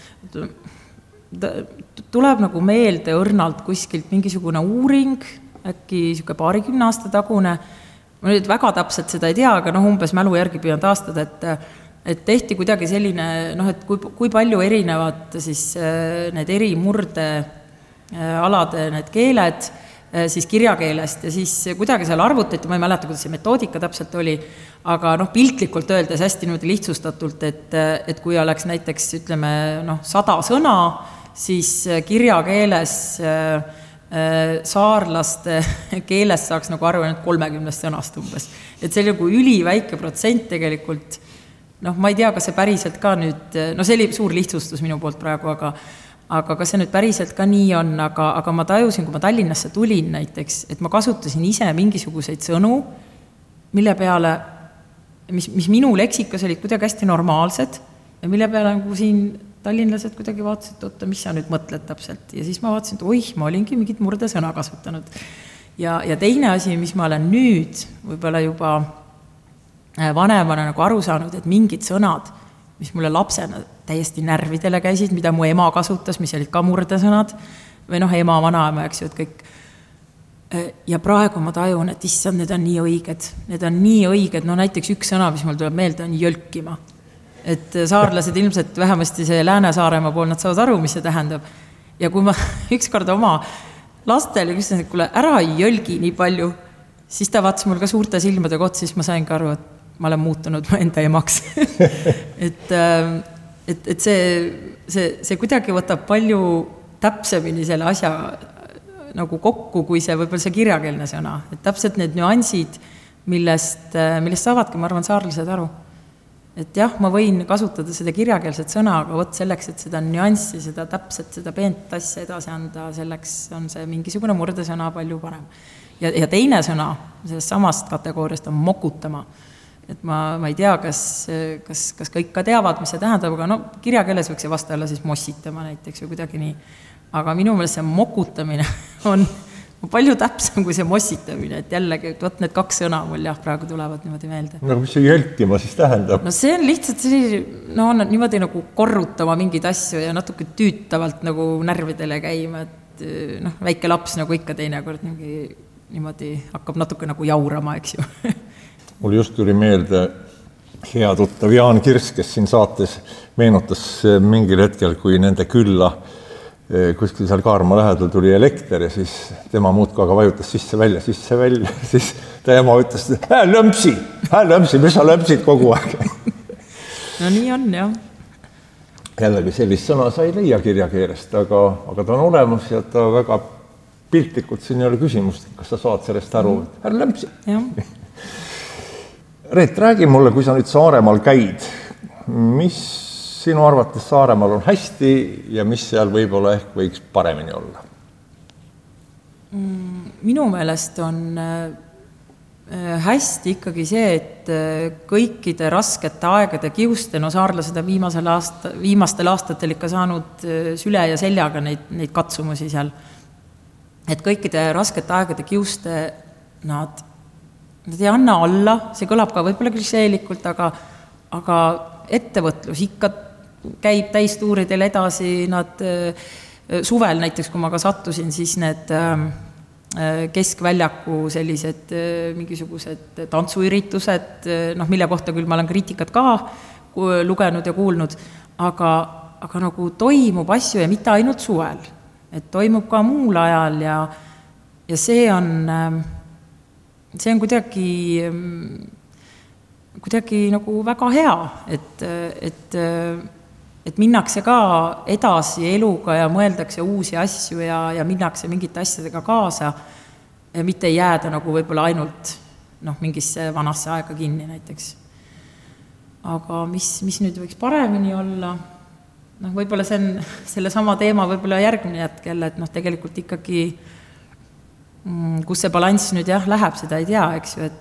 S2: tuleb nagu meelde õrnalt kuskilt mingisugune uuring, äkki 20 aasta tagune. Ma nüüd väga täpselt seda ei tea, aga umbes mälu järgi püüan taastada, et tehti kuidagi selline, et kui palju erinevad siis need eri murdealade need keeled siis kirjakeelest ja siis kuidagi seal arvutati, ma ei mäleta, kuidas see metoodika täpselt oli, aga piltlikult öeldes hästi niimoodi lihtsustatult, et kui oleks näiteks, ütleme, 100 sõna, siis kirjakeeles saarlaste keeles saaks nagu aru ainult 30 sõnast umbes. Et see oli nagu üliväike protsent tegelikult. Ma ei tea, kas see päriselt ka nüüd, see oli suur lihtsustus minu poolt praegu, aga kas see nüüd päriselt ka nii on, aga ma tajusin, kui ma Tallinnasse tulin näiteks, et ma kasutasin ise mingisuguseid sõnu, mille peale, mis minu leksikas olid kuidagi hästi normaalsed ja mille peale nagu siin tallinlased kuidagi vaatasid, et oota, mis sa nüüd mõtled täpselt. Ja siis ma vaatasin, et oih, ma olingi mingit murdesõna kasutanud. Ja teine asi, mis ma olen nüüd võib-olla juba vanemana nagu aru saanud, et mingid sõnad, mis mulle lapsena täiesti närvidele käisid, mida mu ema kasutas, mis olid ka murdesõnad, või ema, vanaema, eks ju, et kõik. Ja praegu ma tajun, et issand, need on nii õiged. Need on nii õiged. Näiteks üks sõna, mis mul tuleb meelde, on jölkima. Et saarlased ilmselt vähemasti see Lääne-Saaremaa pool, nad saavad aru, mis see tähendab. Ja kui ma ükskord oma lastele küsin, et kuule, ära ei jölgi nii palju, siis ta vaatas mul ka suurte silmadega otsa, siis ma sain ka aru, et ma olen muutunud mu enda emaks. et see kuidagi võtab palju täpsemini selle asja nagu kokku, kui see võib-olla see kirjakeelne sõna. Et täpselt need nüansid, millest saavadki, ma arvan, saarlased aru. Et jah, ma võin kasutada seda kirjakeelset sõna, aga võt selleks, et seda nüanssi, seda täpselt, seda peent asja edasi anda, selleks on see mingisugune murdesõna palju parem. Ja teine sõna sellest samast kategooriast on mokutama. Et ma ei tea, kas kõik ka teavad, mis see tähendab, aga kirjakeeles võiks see vasta olla siis mossitama näiteks või kuidagi nii. Aga minu meelest see mokutamine on palju täpsem kui see mossitamine, et jällegi, võt need kaks sõna mul praegu tulevad niimoodi meelde.
S1: Mis see jälkima siis tähendab?
S2: See on lihtsalt niimoodi nagu korrutama mingeid asju ja natuke tüütavalt nagu närvidele käima, et väike laps nagu ikka teinekord niimoodi hakkab natuke nagu jaurama, eks ju.
S1: Mul just tuli meelde hea tuttav Jaan Kirs, kes siin saates meenutas mingil hetkel, kui nende külla kuskil seal Kaarma lähedal tuli elekter ja siis tema muudku aga vajutas sisse-välja, siis ta ema ütles, lömpsi, mis sa lömpsid kogu aeg.
S2: No nii on, jah.
S1: Jällegi sellist sõna sa ei leia kirjakeelest, aga ta on olemas ja ta väga piltlikult siin ei ole küsimust, kas sa saad sellest aru, lömpsi. Reet, räägi mulle, kui sa nüüd Saaremaal käid, mis sinu arvates Saaremaal on hästi ja mis seal võib-olla ehk võiks paremini olla?
S2: Minu meelest on hästi ikkagi see, et kõikide raskete aegade kiuste, saarlased on viimastel aastatel ikka saanud süle ja seljaga neid katsumusi seal. Et kõikide raskete aegade kiuste nad ei anna alla, see kõlab ka võib-olla klišeelikult, aga ettevõtlus ikka käib täistuuridel edasi, nad suvel näiteks, kui ma ka sattusin, siis need keskväljaku sellised mingisugused tantsuüritused, mille kohta küll ma olen kriitikat ka lugenud ja kuulnud, aga nagu toimub asju ja mitte ainult suvel, et toimub ka muul ajal ja see on kuidagi nagu väga hea, et minnakse ka edasi eluga ja mõeldakse uusi asju ja minnakse mingite asjadega kaasa ja mitte ei jääda nagu võib-olla ainult mingisse vanasse aega kinni näiteks. Aga mis nüüd võiks paremini olla? Võib-olla see on selle sama teema võib-olla järgmine hetkel, et tegelikult ikkagi kus see balanss nüüd läheb, seda ei tea, eks ju,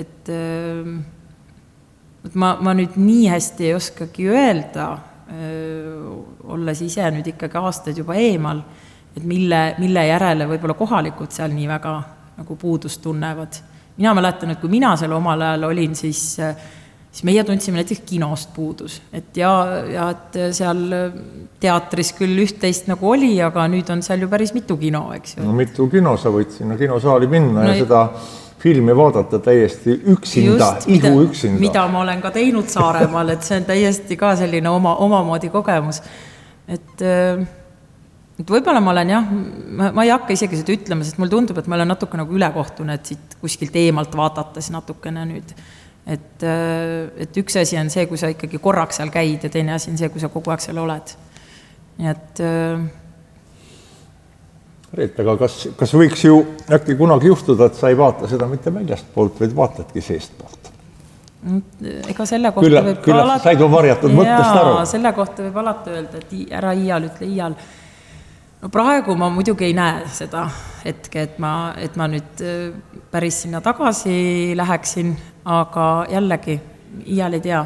S2: et ma nüüd nii hästi ei oskagi öelda, olles ise nüüd ikkagi aastaid juba eemal, et mille järele võib-olla kohalikud seal nii väga nagu puudust tunnevad. Mina mäletan, et kui mina seal omal ajal olin, siis meie tundsime näiteks kinost puudus. Et et seal teatris küll üht-teist nagu oli, aga nüüd on seal ju päris mitu kino, eks ju.
S1: Mitu kino sa võid sinna kinosaali minna ja seda filmi vaadata täiesti üksinda, üksinda.
S2: Mida ma olen ka teinud Saaremaal, et see on täiesti ka selline omamoodi kogemus. Et võib-olla ma olen ma ei hakka isegi seda ütlema, sest mul tundub, et ma olen natuke nagu ülekohtune, et siit kuskilt eemalt vaadates natukene nüüd. Et üks asi on see, kui sa ikkagi korraks seal käid ja teine asi on see, kui sa kogu aeg seal oled. Nii et
S1: Reet, aga kas võiks ju äkki kunagi juhtuda, et sa ei vaata seda mitte väljast poolt, vaid vaatadki seest poolt?
S2: Ega selle kohta võib
S1: alati... Said varjatud mõttest aru?
S2: Selle kohta võib alati öelda, et ära iial, ütle iial. No praegu ma muidugi ei näe seda hetke, et ma nüüd päris sinna tagasi läheksin, aga jällegi iial ei tea,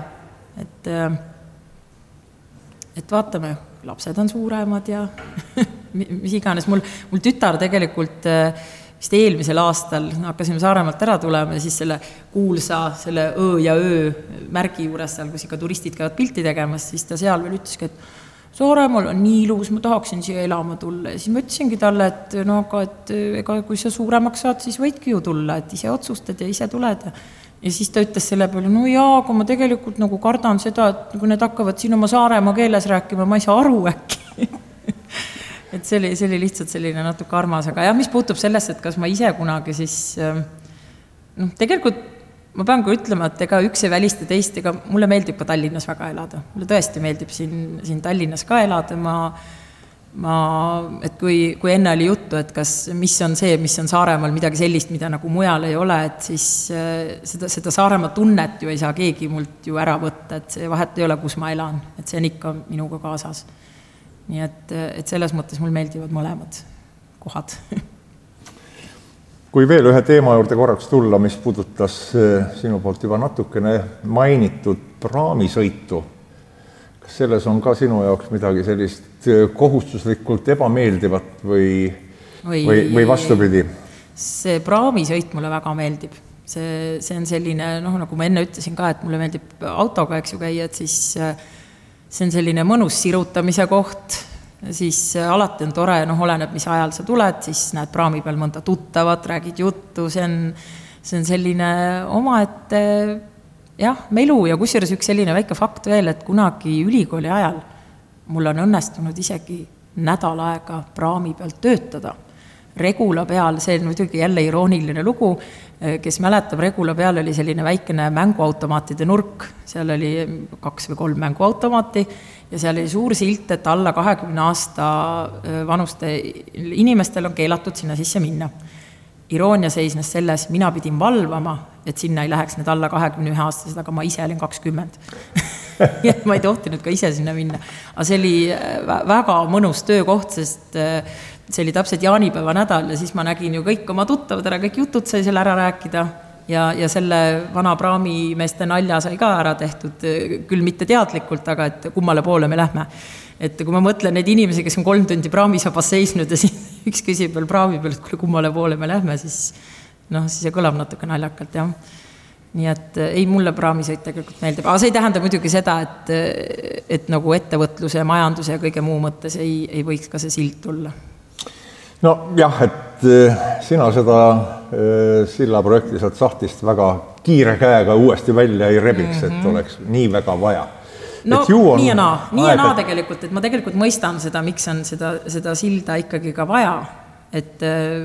S2: et vaatame, lapsed on suuremad ja mis iganes. Mul tütar tegelikult vist eelmisel aastal hakkasime Saaremaalt ära tulema ja siis selle kuulsa selle Ö ja Ö märgi juures seal, kus ikka turistid käivad pilti tegemas, siis ta seal veel ütleski, et Saaremaal on nii ilus, ma tahaksin siia elama tulla. Ja siis ma ütlesingi talle, et ega kui sa suuremaks saad, siis võidki ju tulla, et ise otsustad ja ise tuled. Ja siis ta ütles selle peale, no jaa, kui ma tegelikult nagu kardan seda, et kui need hakkavad siin oma Saaremaa keeles rääkima, ma ei saa aru äkki. Et see oli lihtsalt selline natuke armas, aga jah, mis puutub sellesse, et kas ma ise kunagi siis tegelikult ma pean ka ütlema, et ega üks ei välista teist, ega mulle meeldib ka Tallinnas väga elada. Mulle tõesti meeldib siin Tallinnas ka elada. Et kui enne oli juttu, et mis on Saaremaal midagi sellist, mida nagu mujal ei ole, et siis seda Saaremaa tunnet ju ei saa keegi mult ju ära võtta, et see vahet ei ole, kus ma elan, et see on ikka minuga kaasas. Nii et selles mõttes mul meeldivad mõlemad kohad.
S1: Kui veel ühe teema juurde korraks tulla, mis puudutas sinu poolt juba natukene mainitud praamisõitu, kas selles on ka sinu jaoks midagi sellist kohustuslikult ebameeldivat või vastupidi?
S2: See praamisõit mulle väga meeldib. See on selline, nagu ma enne ütlesin ka, et mulle meeldib autoga käia, et siis see on selline mõnus sirutamise koht, siis alati on tore, oleneb, mis ajal sa tuled, siis näed praami peal mõnda tuttavat, räägid juttu, see on selline omaette melu ja kusjuures üks selline väike fakt veel, et kunagi ülikooli ajal mul on õnnestunud isegi nädal aega praami pealt töötada. Regula peal, see on muidugi jälle irooniline lugu, kes mäletab, Regula peal oli selline väikene mänguautomaatide nurk, seal oli 2 või 3 mänguautomaati ja seal oli suur silt, et alla 20 aasta vanuste inimestel on keelatud sinna sisse minna. Iroonia seisnes selles, mina pidin valvama, et sinna ei läheks need alla 21 aastased, aga ma ise olin 20. Ma ei tohtinud ka ise sinna minna. Aga see oli väga mõnus töökoht, sest see oli täpselt jaanipäeva nädal ja siis ma nägin ju kõik oma tuttavad ära, kõik jutud sai seal ära rääkida ja selle vana praamimeeste nalja sai ka ära tehtud, küll mitte teadlikult, aga et kummale poole me lähme. Et kui ma mõtlen neid inimesi, kes on 3 tundi praamisabas seisnud ja siis üks küsib veel praami peal, et kummale poole me lähme, siis see kõlab natuke naljakalt, jah. Nii et ei, mulle praamisõit tegelikult meeldib. Aga see ei tähenda muidugi seda, et nagu ettevõtluse, majanduse ja kõige muu mõttes ei võiks ka see silt tulla.
S1: No jah, et sina seda sillaprojekti saad sahtist väga kiire käega uuesti välja ei rebiks, et oleks nii väga vaja.
S2: No nii ja naa tegelikult, et ma tegelikult mõistan seda, miks on seda silda ikkagi ka vaja, et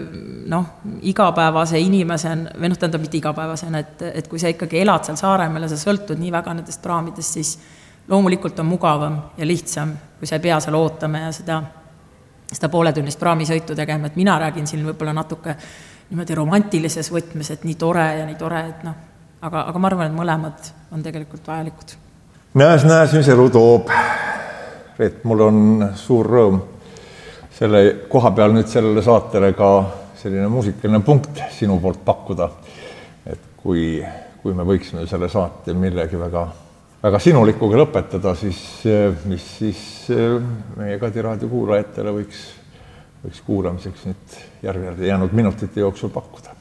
S2: igapäevase inimesen, või tähendab mitte igapäevasen, et kui sa ikkagi elad seal Saaremaal ja sa sõltud nii väga nendest praamidest, siis loomulikult on mugavam ja lihtsam, kui sa ei pea seal ootama ja seda pooletunnist praamisõitu tegema, et mina räägin siin võib-olla natuke niimoodi romantilises võtmes, et nii tore ja nii tore, et aga ma arvan, et mõlemad on tegelikult vajalikud.
S1: Näes, mis elu toob. Et mul on suur rõõm selle koha peal nüüd sellele saatele ka selline muusikaline punkt sinu poolt pakkuda, et kui me võiksime selle saate millegi väga sinulikuga lõpetada, siis mis siis meie Kadi Raadio kuulajatele võiks kuulamiseks nüüd järgi jäänud minutite jooksul pakkuda.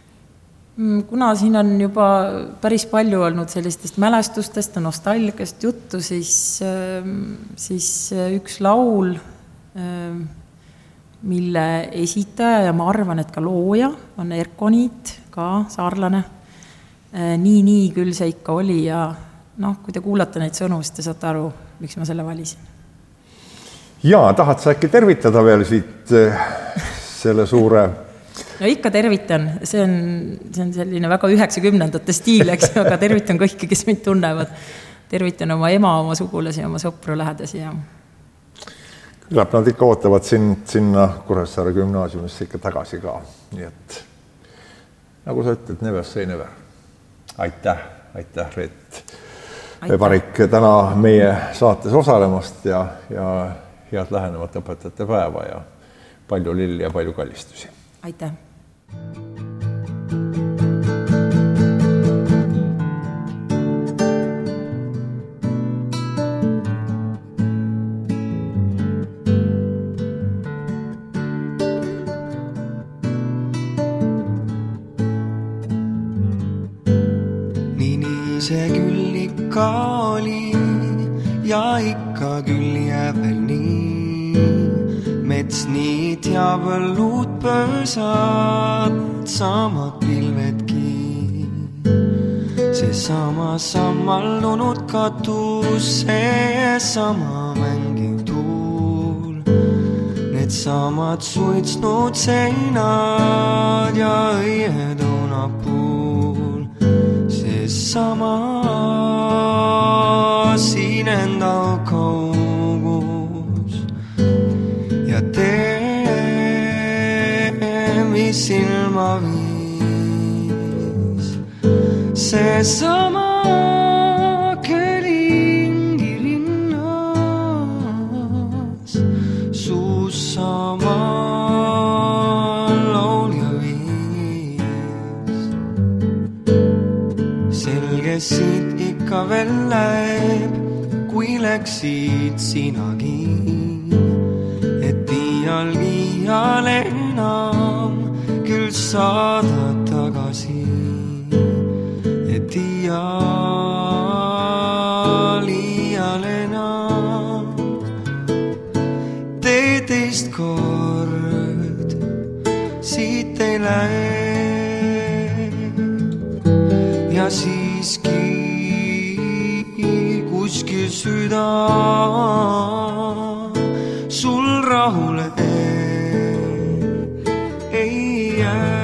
S2: Kuna siin on juba päris palju olnud sellistest mälestustest ja nostalgiast juttu, siis üks laul, mille esitaja ja ma arvan, et ka looja on Erko Niit, ka saarlane. Nii küll see ikka oli ja kui te kuulate neid sõnu, siis te saate aru, miks ma selle valisin.
S1: Jaa, tahad sa äkki tervitada veel siit selle suure...
S2: No ikka tervitan, see on selline väga 90ndate stiil, eks, aga tervitan kõiki, kes mind tunnevad. Tervitan oma ema, oma sugulasi, oma sõpru lähedasi ja...
S1: küllap nad ikka ootavad sinna Kuressaare gümnaasiumisse ikka tagasi ka. Nii et nagu sa ütled, never say never. Aitäh, Reet Parik täna meie saates osalemast ja head lähenevat õpetajate päeva ja palju lilli ja palju kallistusi.
S2: Aitäh!
S4: See küll ikka oli ja ikka küll jääb veel nii. Mets niid ja põllud põõsad, samad pilvedki. See sama sammaldunud katus, see sama mängiv tuul. Need samad suitsnud seinad ja õied õunapuul. Sama siin enda kaugus ja tee, mis silma viis. See sama Kelingi rinnas, suus sama laulja viis. Selge siit ikka veel läheb, kui läksid sinagi, et iial enam küll saada tagasi, et iial enam tee teist kord siit ei lähe. Ja siiski kuskil süda sul rahule ei jää.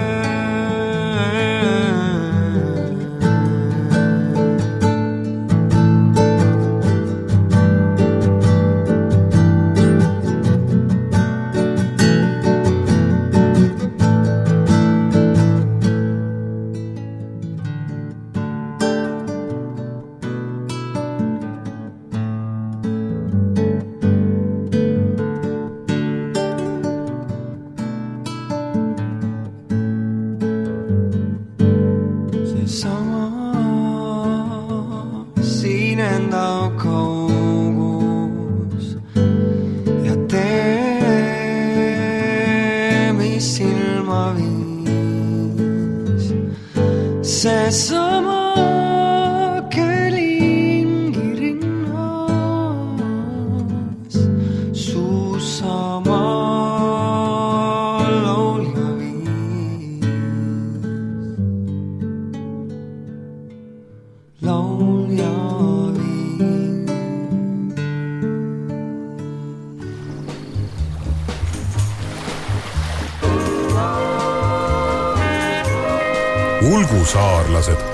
S4: See sama Kelingi rinnas, suu sama laulja viis. Laulja viis.
S5: Ulgusaarlased